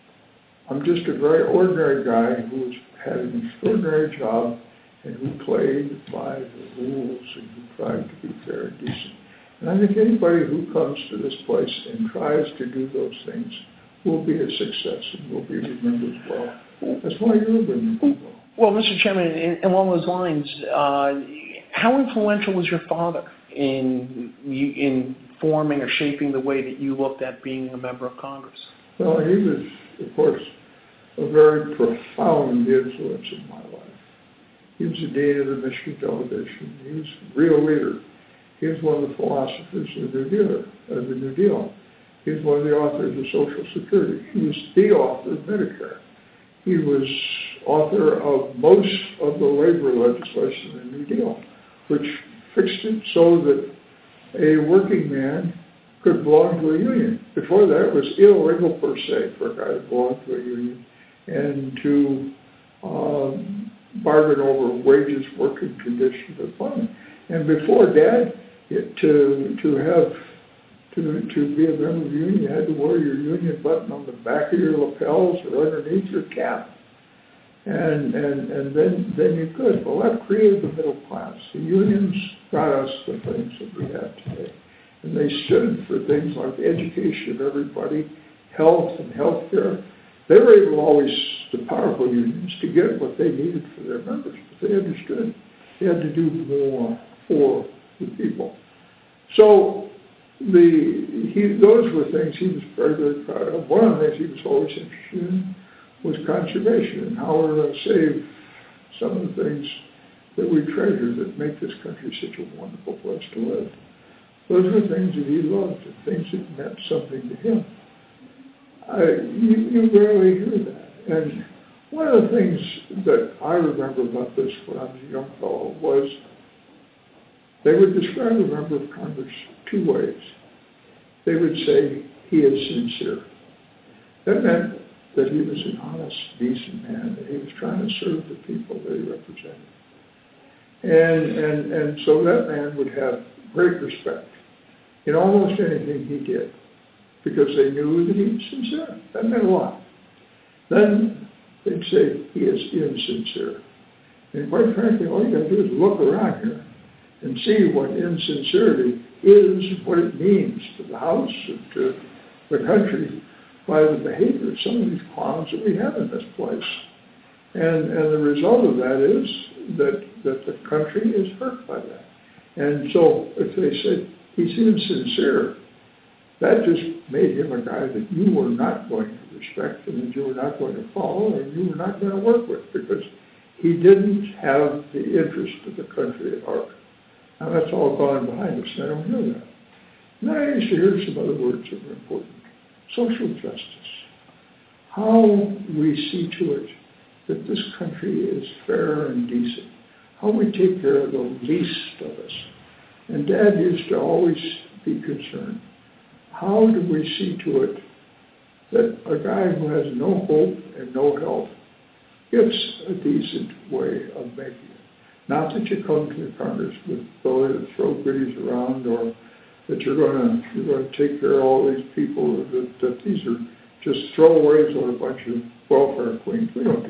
I'm just a very ordinary guy who's had an extraordinary job and who played by the rules and who tried to be fair and decent. And I think anybody who comes to this place and tries to do those things will be a success and will be remembered well. That's why you're remembered well. Well, Mister Chairman, in, along those lines, uh, how influential was your father in in forming or shaping the way that you looked at being a member of Congress? Well, he was, of course, a very profound influence in my life. He was the dean of the Michigan delegation. He was a real leader. He was one of the philosophers of the New Deal. Of the New Deal. He was one of the authors of Social Security. He was the author of Medicare. He was author of most of the labor legislation in the New Deal, which fixed it so that a working man could belong to a union. Before that, it was illegal per se for a guy to belong to a union and to um, bargain over wages, working conditions, and employment. And before that, it, to to have to to be a member of the union, you had to wear your union button on the back of your lapels or underneath your cap. And, and, and then, then you could. Well, that created the middle class. The unions got us the things that we have today. And they stood for things like the education of everybody, health and health care. They were able always, the powerful unions, to get what they needed for their members. But they understood they had to do more for the people. So the he, those were things he was very, very proud of. One of the things he was always interested in was conservation and how we're going to save some of the things that we treasure that make this country such a wonderful place to live. Those were things that he loved and things that meant something to him. I, you, you rarely hear that. And one of the things that I remember about this when I was a young fellow was they would describe a member of Congress two ways. They would say, he is sincere. That meant that he was an honest, decent man, that he was trying to serve the people that he represented. And, and, and so that man would have great respect in almost anything he did, because they knew that he was sincere. That meant a lot. Then they'd say he is insincere. And quite frankly, all you got to do is look around here and see what insincerity is, what it means to the House and to the country by the behavior of some of these clowns that we have in this place. And, and the result of that is that, that the country is hurt by that. And so if they said he seems sincere, that just made him a guy that you were not going to respect and that you were not going to follow and you were not going to work with, because he didn't have the interest of the country at heart. Now that's all gone behind us, and I don't hear that. And then I used to hear some other words that were important. Social justice. How we see to it that this country is fair and decent. How we take care of the least of us. And Dad used to always be concerned. How do we see to it that a guy who has no hope and no help gets a decent way of making it? Not that you come to Congress with ability to throw goodies around, or that you're going to you're going to take care of all these people, that, that these are just throwaways or a bunch of welfare queens. We don't do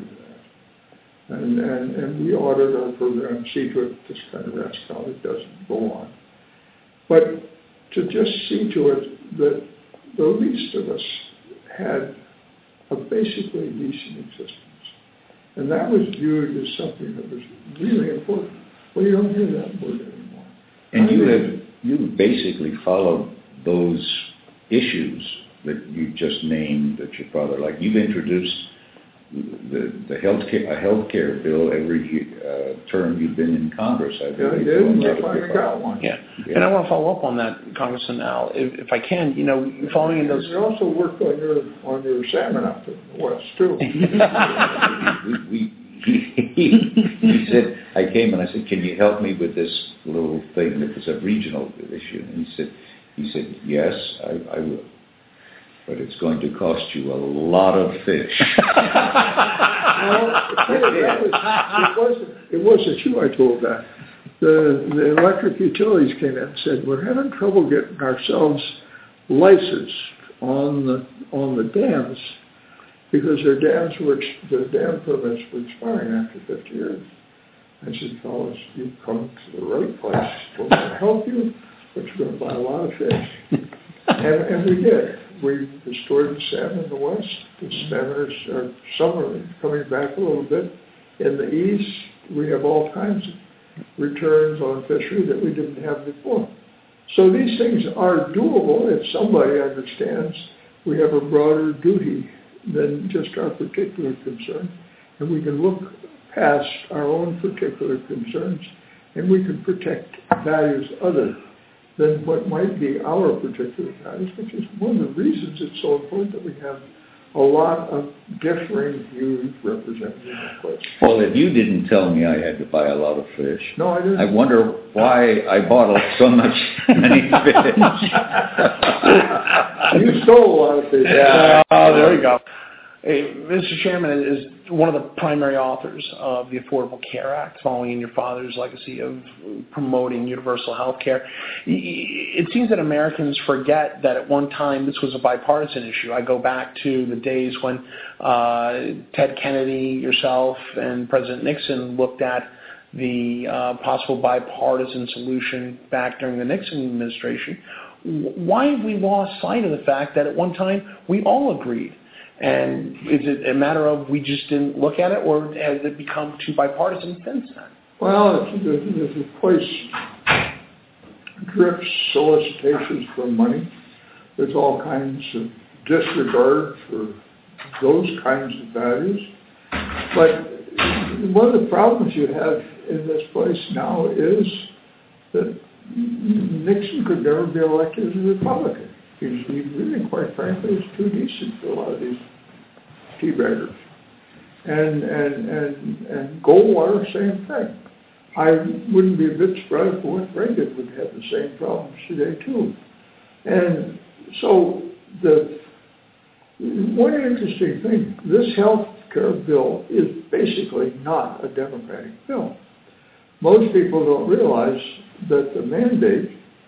that. And, and, and we audit our program, see to it this kind of rascality doesn't go on. But to just see to it that the least of us had a basically decent existence. And that was viewed as something that was really important. Well, you don't hear that word anymore. And you have you basically followed those issues that you just named that your father, like you've introduced the the health care, a health care bill every uh, term you've been in Congress. I yeah, I did. We finally got one. Yeah. yeah, and I want to follow up on that, Congressman Al, if, if I can. You know, following in those. We also worked on your on your salmon out in the west too. we, we he, he, he said, I came and I said, can you help me with this little thing that was a regional issue? And he said, he said, yes, I, I will. But it's going to cost you a lot of fish. Well, it, was, it, wasn't, it wasn't you I told that. The, the electric utilities came in and said, we're having trouble getting ourselves licensed on the on the dams because their dams were the dam permits were expiring after fifty years. I said, fellas, you've come to the right place. We're going to help you, but you're going to buy a lot of fish. and, and we did. We restored the salmon in the west. The salmon are, some are coming back a little bit. In the east, we have all kinds of returns on fishery that we didn't have before. So these things are doable if somebody understands we have a broader duty than just our particular concern, and we can look past our own particular concerns, and we can protect values other than what might be our particular values, which is one of the reasons it's so important that we have a lot of differing views represented in that place. Well, if you didn't tell me I had to buy a lot of fish, no, I didn't. I wonder why I bought so much many fish. You stole a lot of fish. Yeah. Oh, there you go. Mister Chairman is one of the primary authors of the Affordable Care Act, following in your father's legacy of promoting universal health care. It seems that Americans forget that at one time this was a bipartisan issue. I go back to the days when uh, Ted Kennedy, yourself, and President Nixon looked at the uh, possible bipartisan solution back during the Nixon administration. Why have we lost sight of the fact that at one time we all agreed? And is it a matter of we just didn't look at it, or has it become too bipartisan since then? Well, there's a place drifts solicitations for money. There's all kinds of disregard for those kinds of values. But one of the problems you have in this place now is that Nixon could never be elected as a Republican. He's, he really, quite frankly, is too decent for a lot of these teabaggers. And, and, and, and Goldwater, same thing. I wouldn't be a bit surprised if what Reagan would have the same problems today, too. And so the one interesting thing, this health care bill is basically not a Democratic bill. Most people don't realize that the mandate,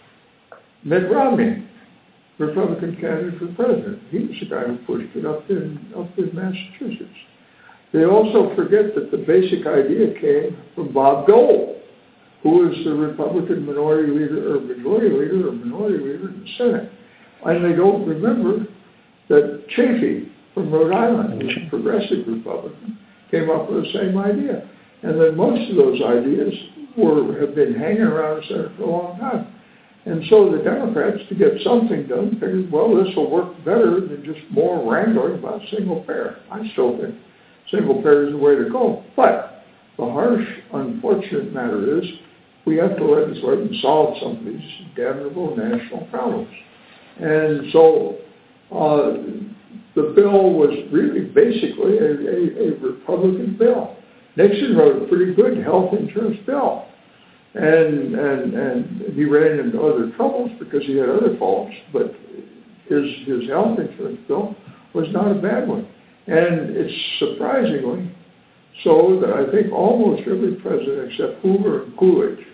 Mitt Romney, Republican candidate for president. He was the guy who pushed it up in up in Massachusetts. They also forget that the basic idea came from Bob Dole, who was the Republican minority leader or majority leader or minority leader in the Senate. And they don't remember that Chafee from Rhode Island, who was a progressive Republican, came up with the same idea. And then most of those ideas were have been hanging around the Senate for a long time. And so the Democrats, to get something done, figured, well, this will work better than just more wrangling about single payer. I still think single payer is the way to go. But the harsh, unfortunate matter is we have to legislate and solve some of these damnable national problems. And so uh, the bill was really basically a, a, a Republican bill. Nixon wrote a pretty good health insurance bill. And, and and he ran into other troubles because he had other faults, but his his health insurance bill was not a bad one. And it's surprisingly so that I think almost every president except Hoover and Coolidge,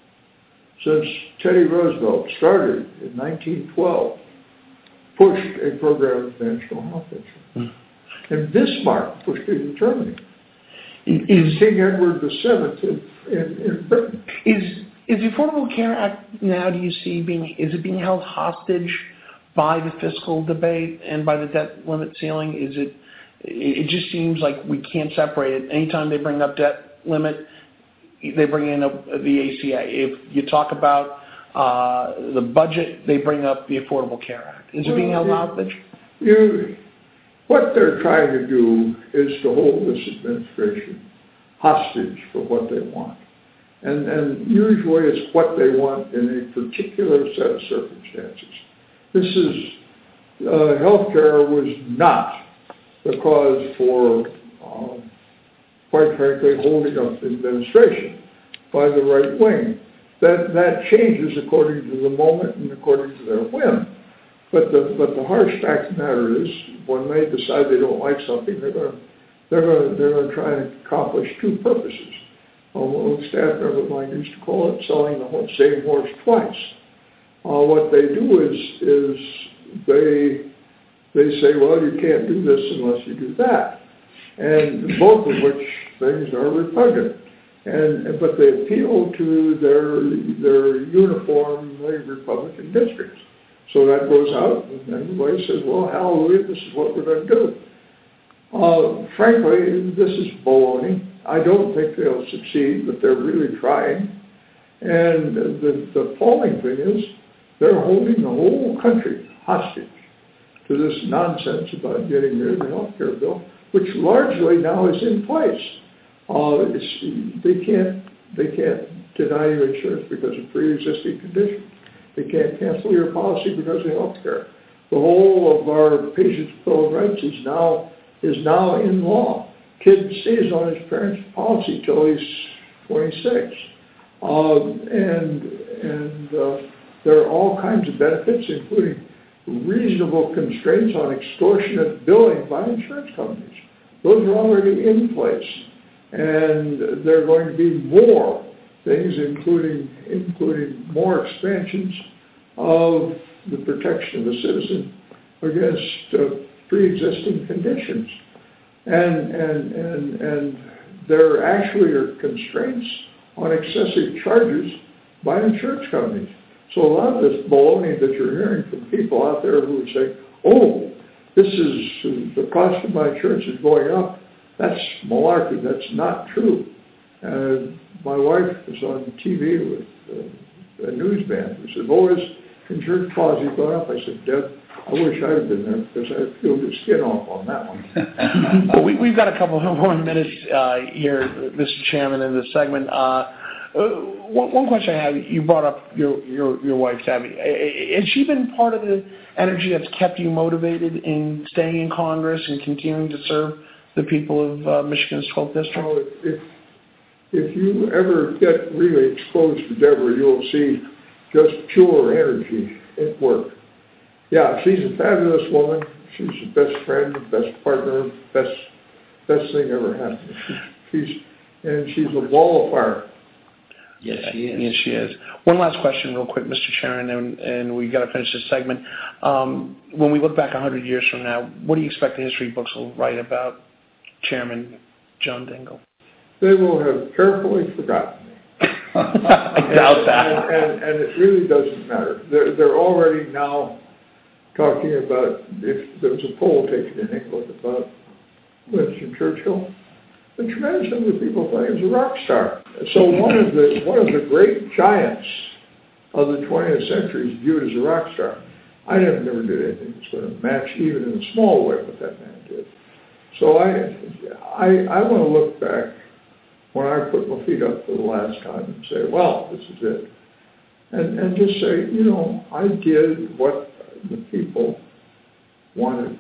since Teddy Roosevelt started in nineteen twelve, pushed a program of national health insurance. Mm. And Bismarck pushed it in Germany. Is King Edward the Seventh in, in, in Britain. Is is the Affordable Care Act now, do you see, being is it being held hostage by the fiscal debate and by the debt limit ceiling? Is it it just seems like we can't separate it. Anytime they bring up debt limit, they bring in a, the A C A. If you talk about uh, the budget, they bring up the Affordable Care Act. Is it being held hostage? You, what they're trying to do is to hold this administration hostage for what they want. And, and usually it's what they want in a particular set of circumstances. This is, uh, healthcare was not the cause for, um, quite frankly, holding up the administration by the right wing. That, that changes according to the moment and according to their whim. But the, but the harsh fact of the matter is, when they decide they don't like something, they're going to they're going to, they're going to try and accomplish two purposes. A little staff member of mine used to call it selling the same horse twice. Uh, what they do is is they they say, well, you can't do this unless you do that, and both of which things are repugnant. And but they appeal to their their uniformly Republican districts. So that goes out, and everybody says, well, hallelujah, this is what we're going to do. Uh, frankly, this is baloney. I don't think they'll succeed, but they're really trying. And the, the appalling thing is they're holding the whole country hostage to this nonsense about getting rid of the health care bill, which largely now is in place. Uh, it's, they can't they can't deny you insurance because of pre-existing conditions. They can't cancel your policy because of health care. The whole of our patient's bill of rights is now is now in law. Kid stays on his parents' policy till he's twenty-six, um, and and uh, there are all kinds of benefits, including reasonable constraints on extortionate billing by insurance companies. Those are already in place. And there are going to be more things, including including more expansions of the protection of the citizen against uh, pre-existing conditions. And, and, and, and there actually are constraints on excessive charges by insurance companies. So a lot of this baloney that you're hearing from people out there who are saying, oh, this is, the cost of my insurance is going up, that's malarkey, that's not true. Uh, my wife was on T V with uh, a news band who said, oh, is insurance policy going up? I said, Deb, I wish I had been there because I feel your skin off on that one. Well, we, we've got a couple more minutes uh, here, Mister Chairman, in this segment. Uh, uh, one, one question I have, you brought up your, your, your wife, Tabby. Has she been part of the energy that's kept you motivated in staying in Congress and continuing to serve the people of uh, Michigan's twelfth District? Well, if, if you ever get really exposed to Deborah, you'll see just pure energy at work. Yeah, she's a fabulous woman. She's the best friend, best partner, best best thing ever happened. She, she's and she's a ball of fire. Yes, she is. Yes, she is. One last question, real quick, Mister Chairman, and, and we got to finish this segment. Um, when we look back a hundred years from now, what do you expect the history books will write about Chairman John Dingell? They will have carefully forgotten me. I doubt that. And, and, and it really doesn't matter. They're, they're already now talking about, if there was a poll taken in England about Winston Churchill, a tremendous number of people thought he was a rock star. So one of the one of the great giants of the twentieth century is viewed as a rock star. I never, never did anything that's going to match, even in a small way, what that man did. So I, I, I want to look back when I put my feet up for the last time and say, well, this is it. And, and just say, you know, I did what the people wanted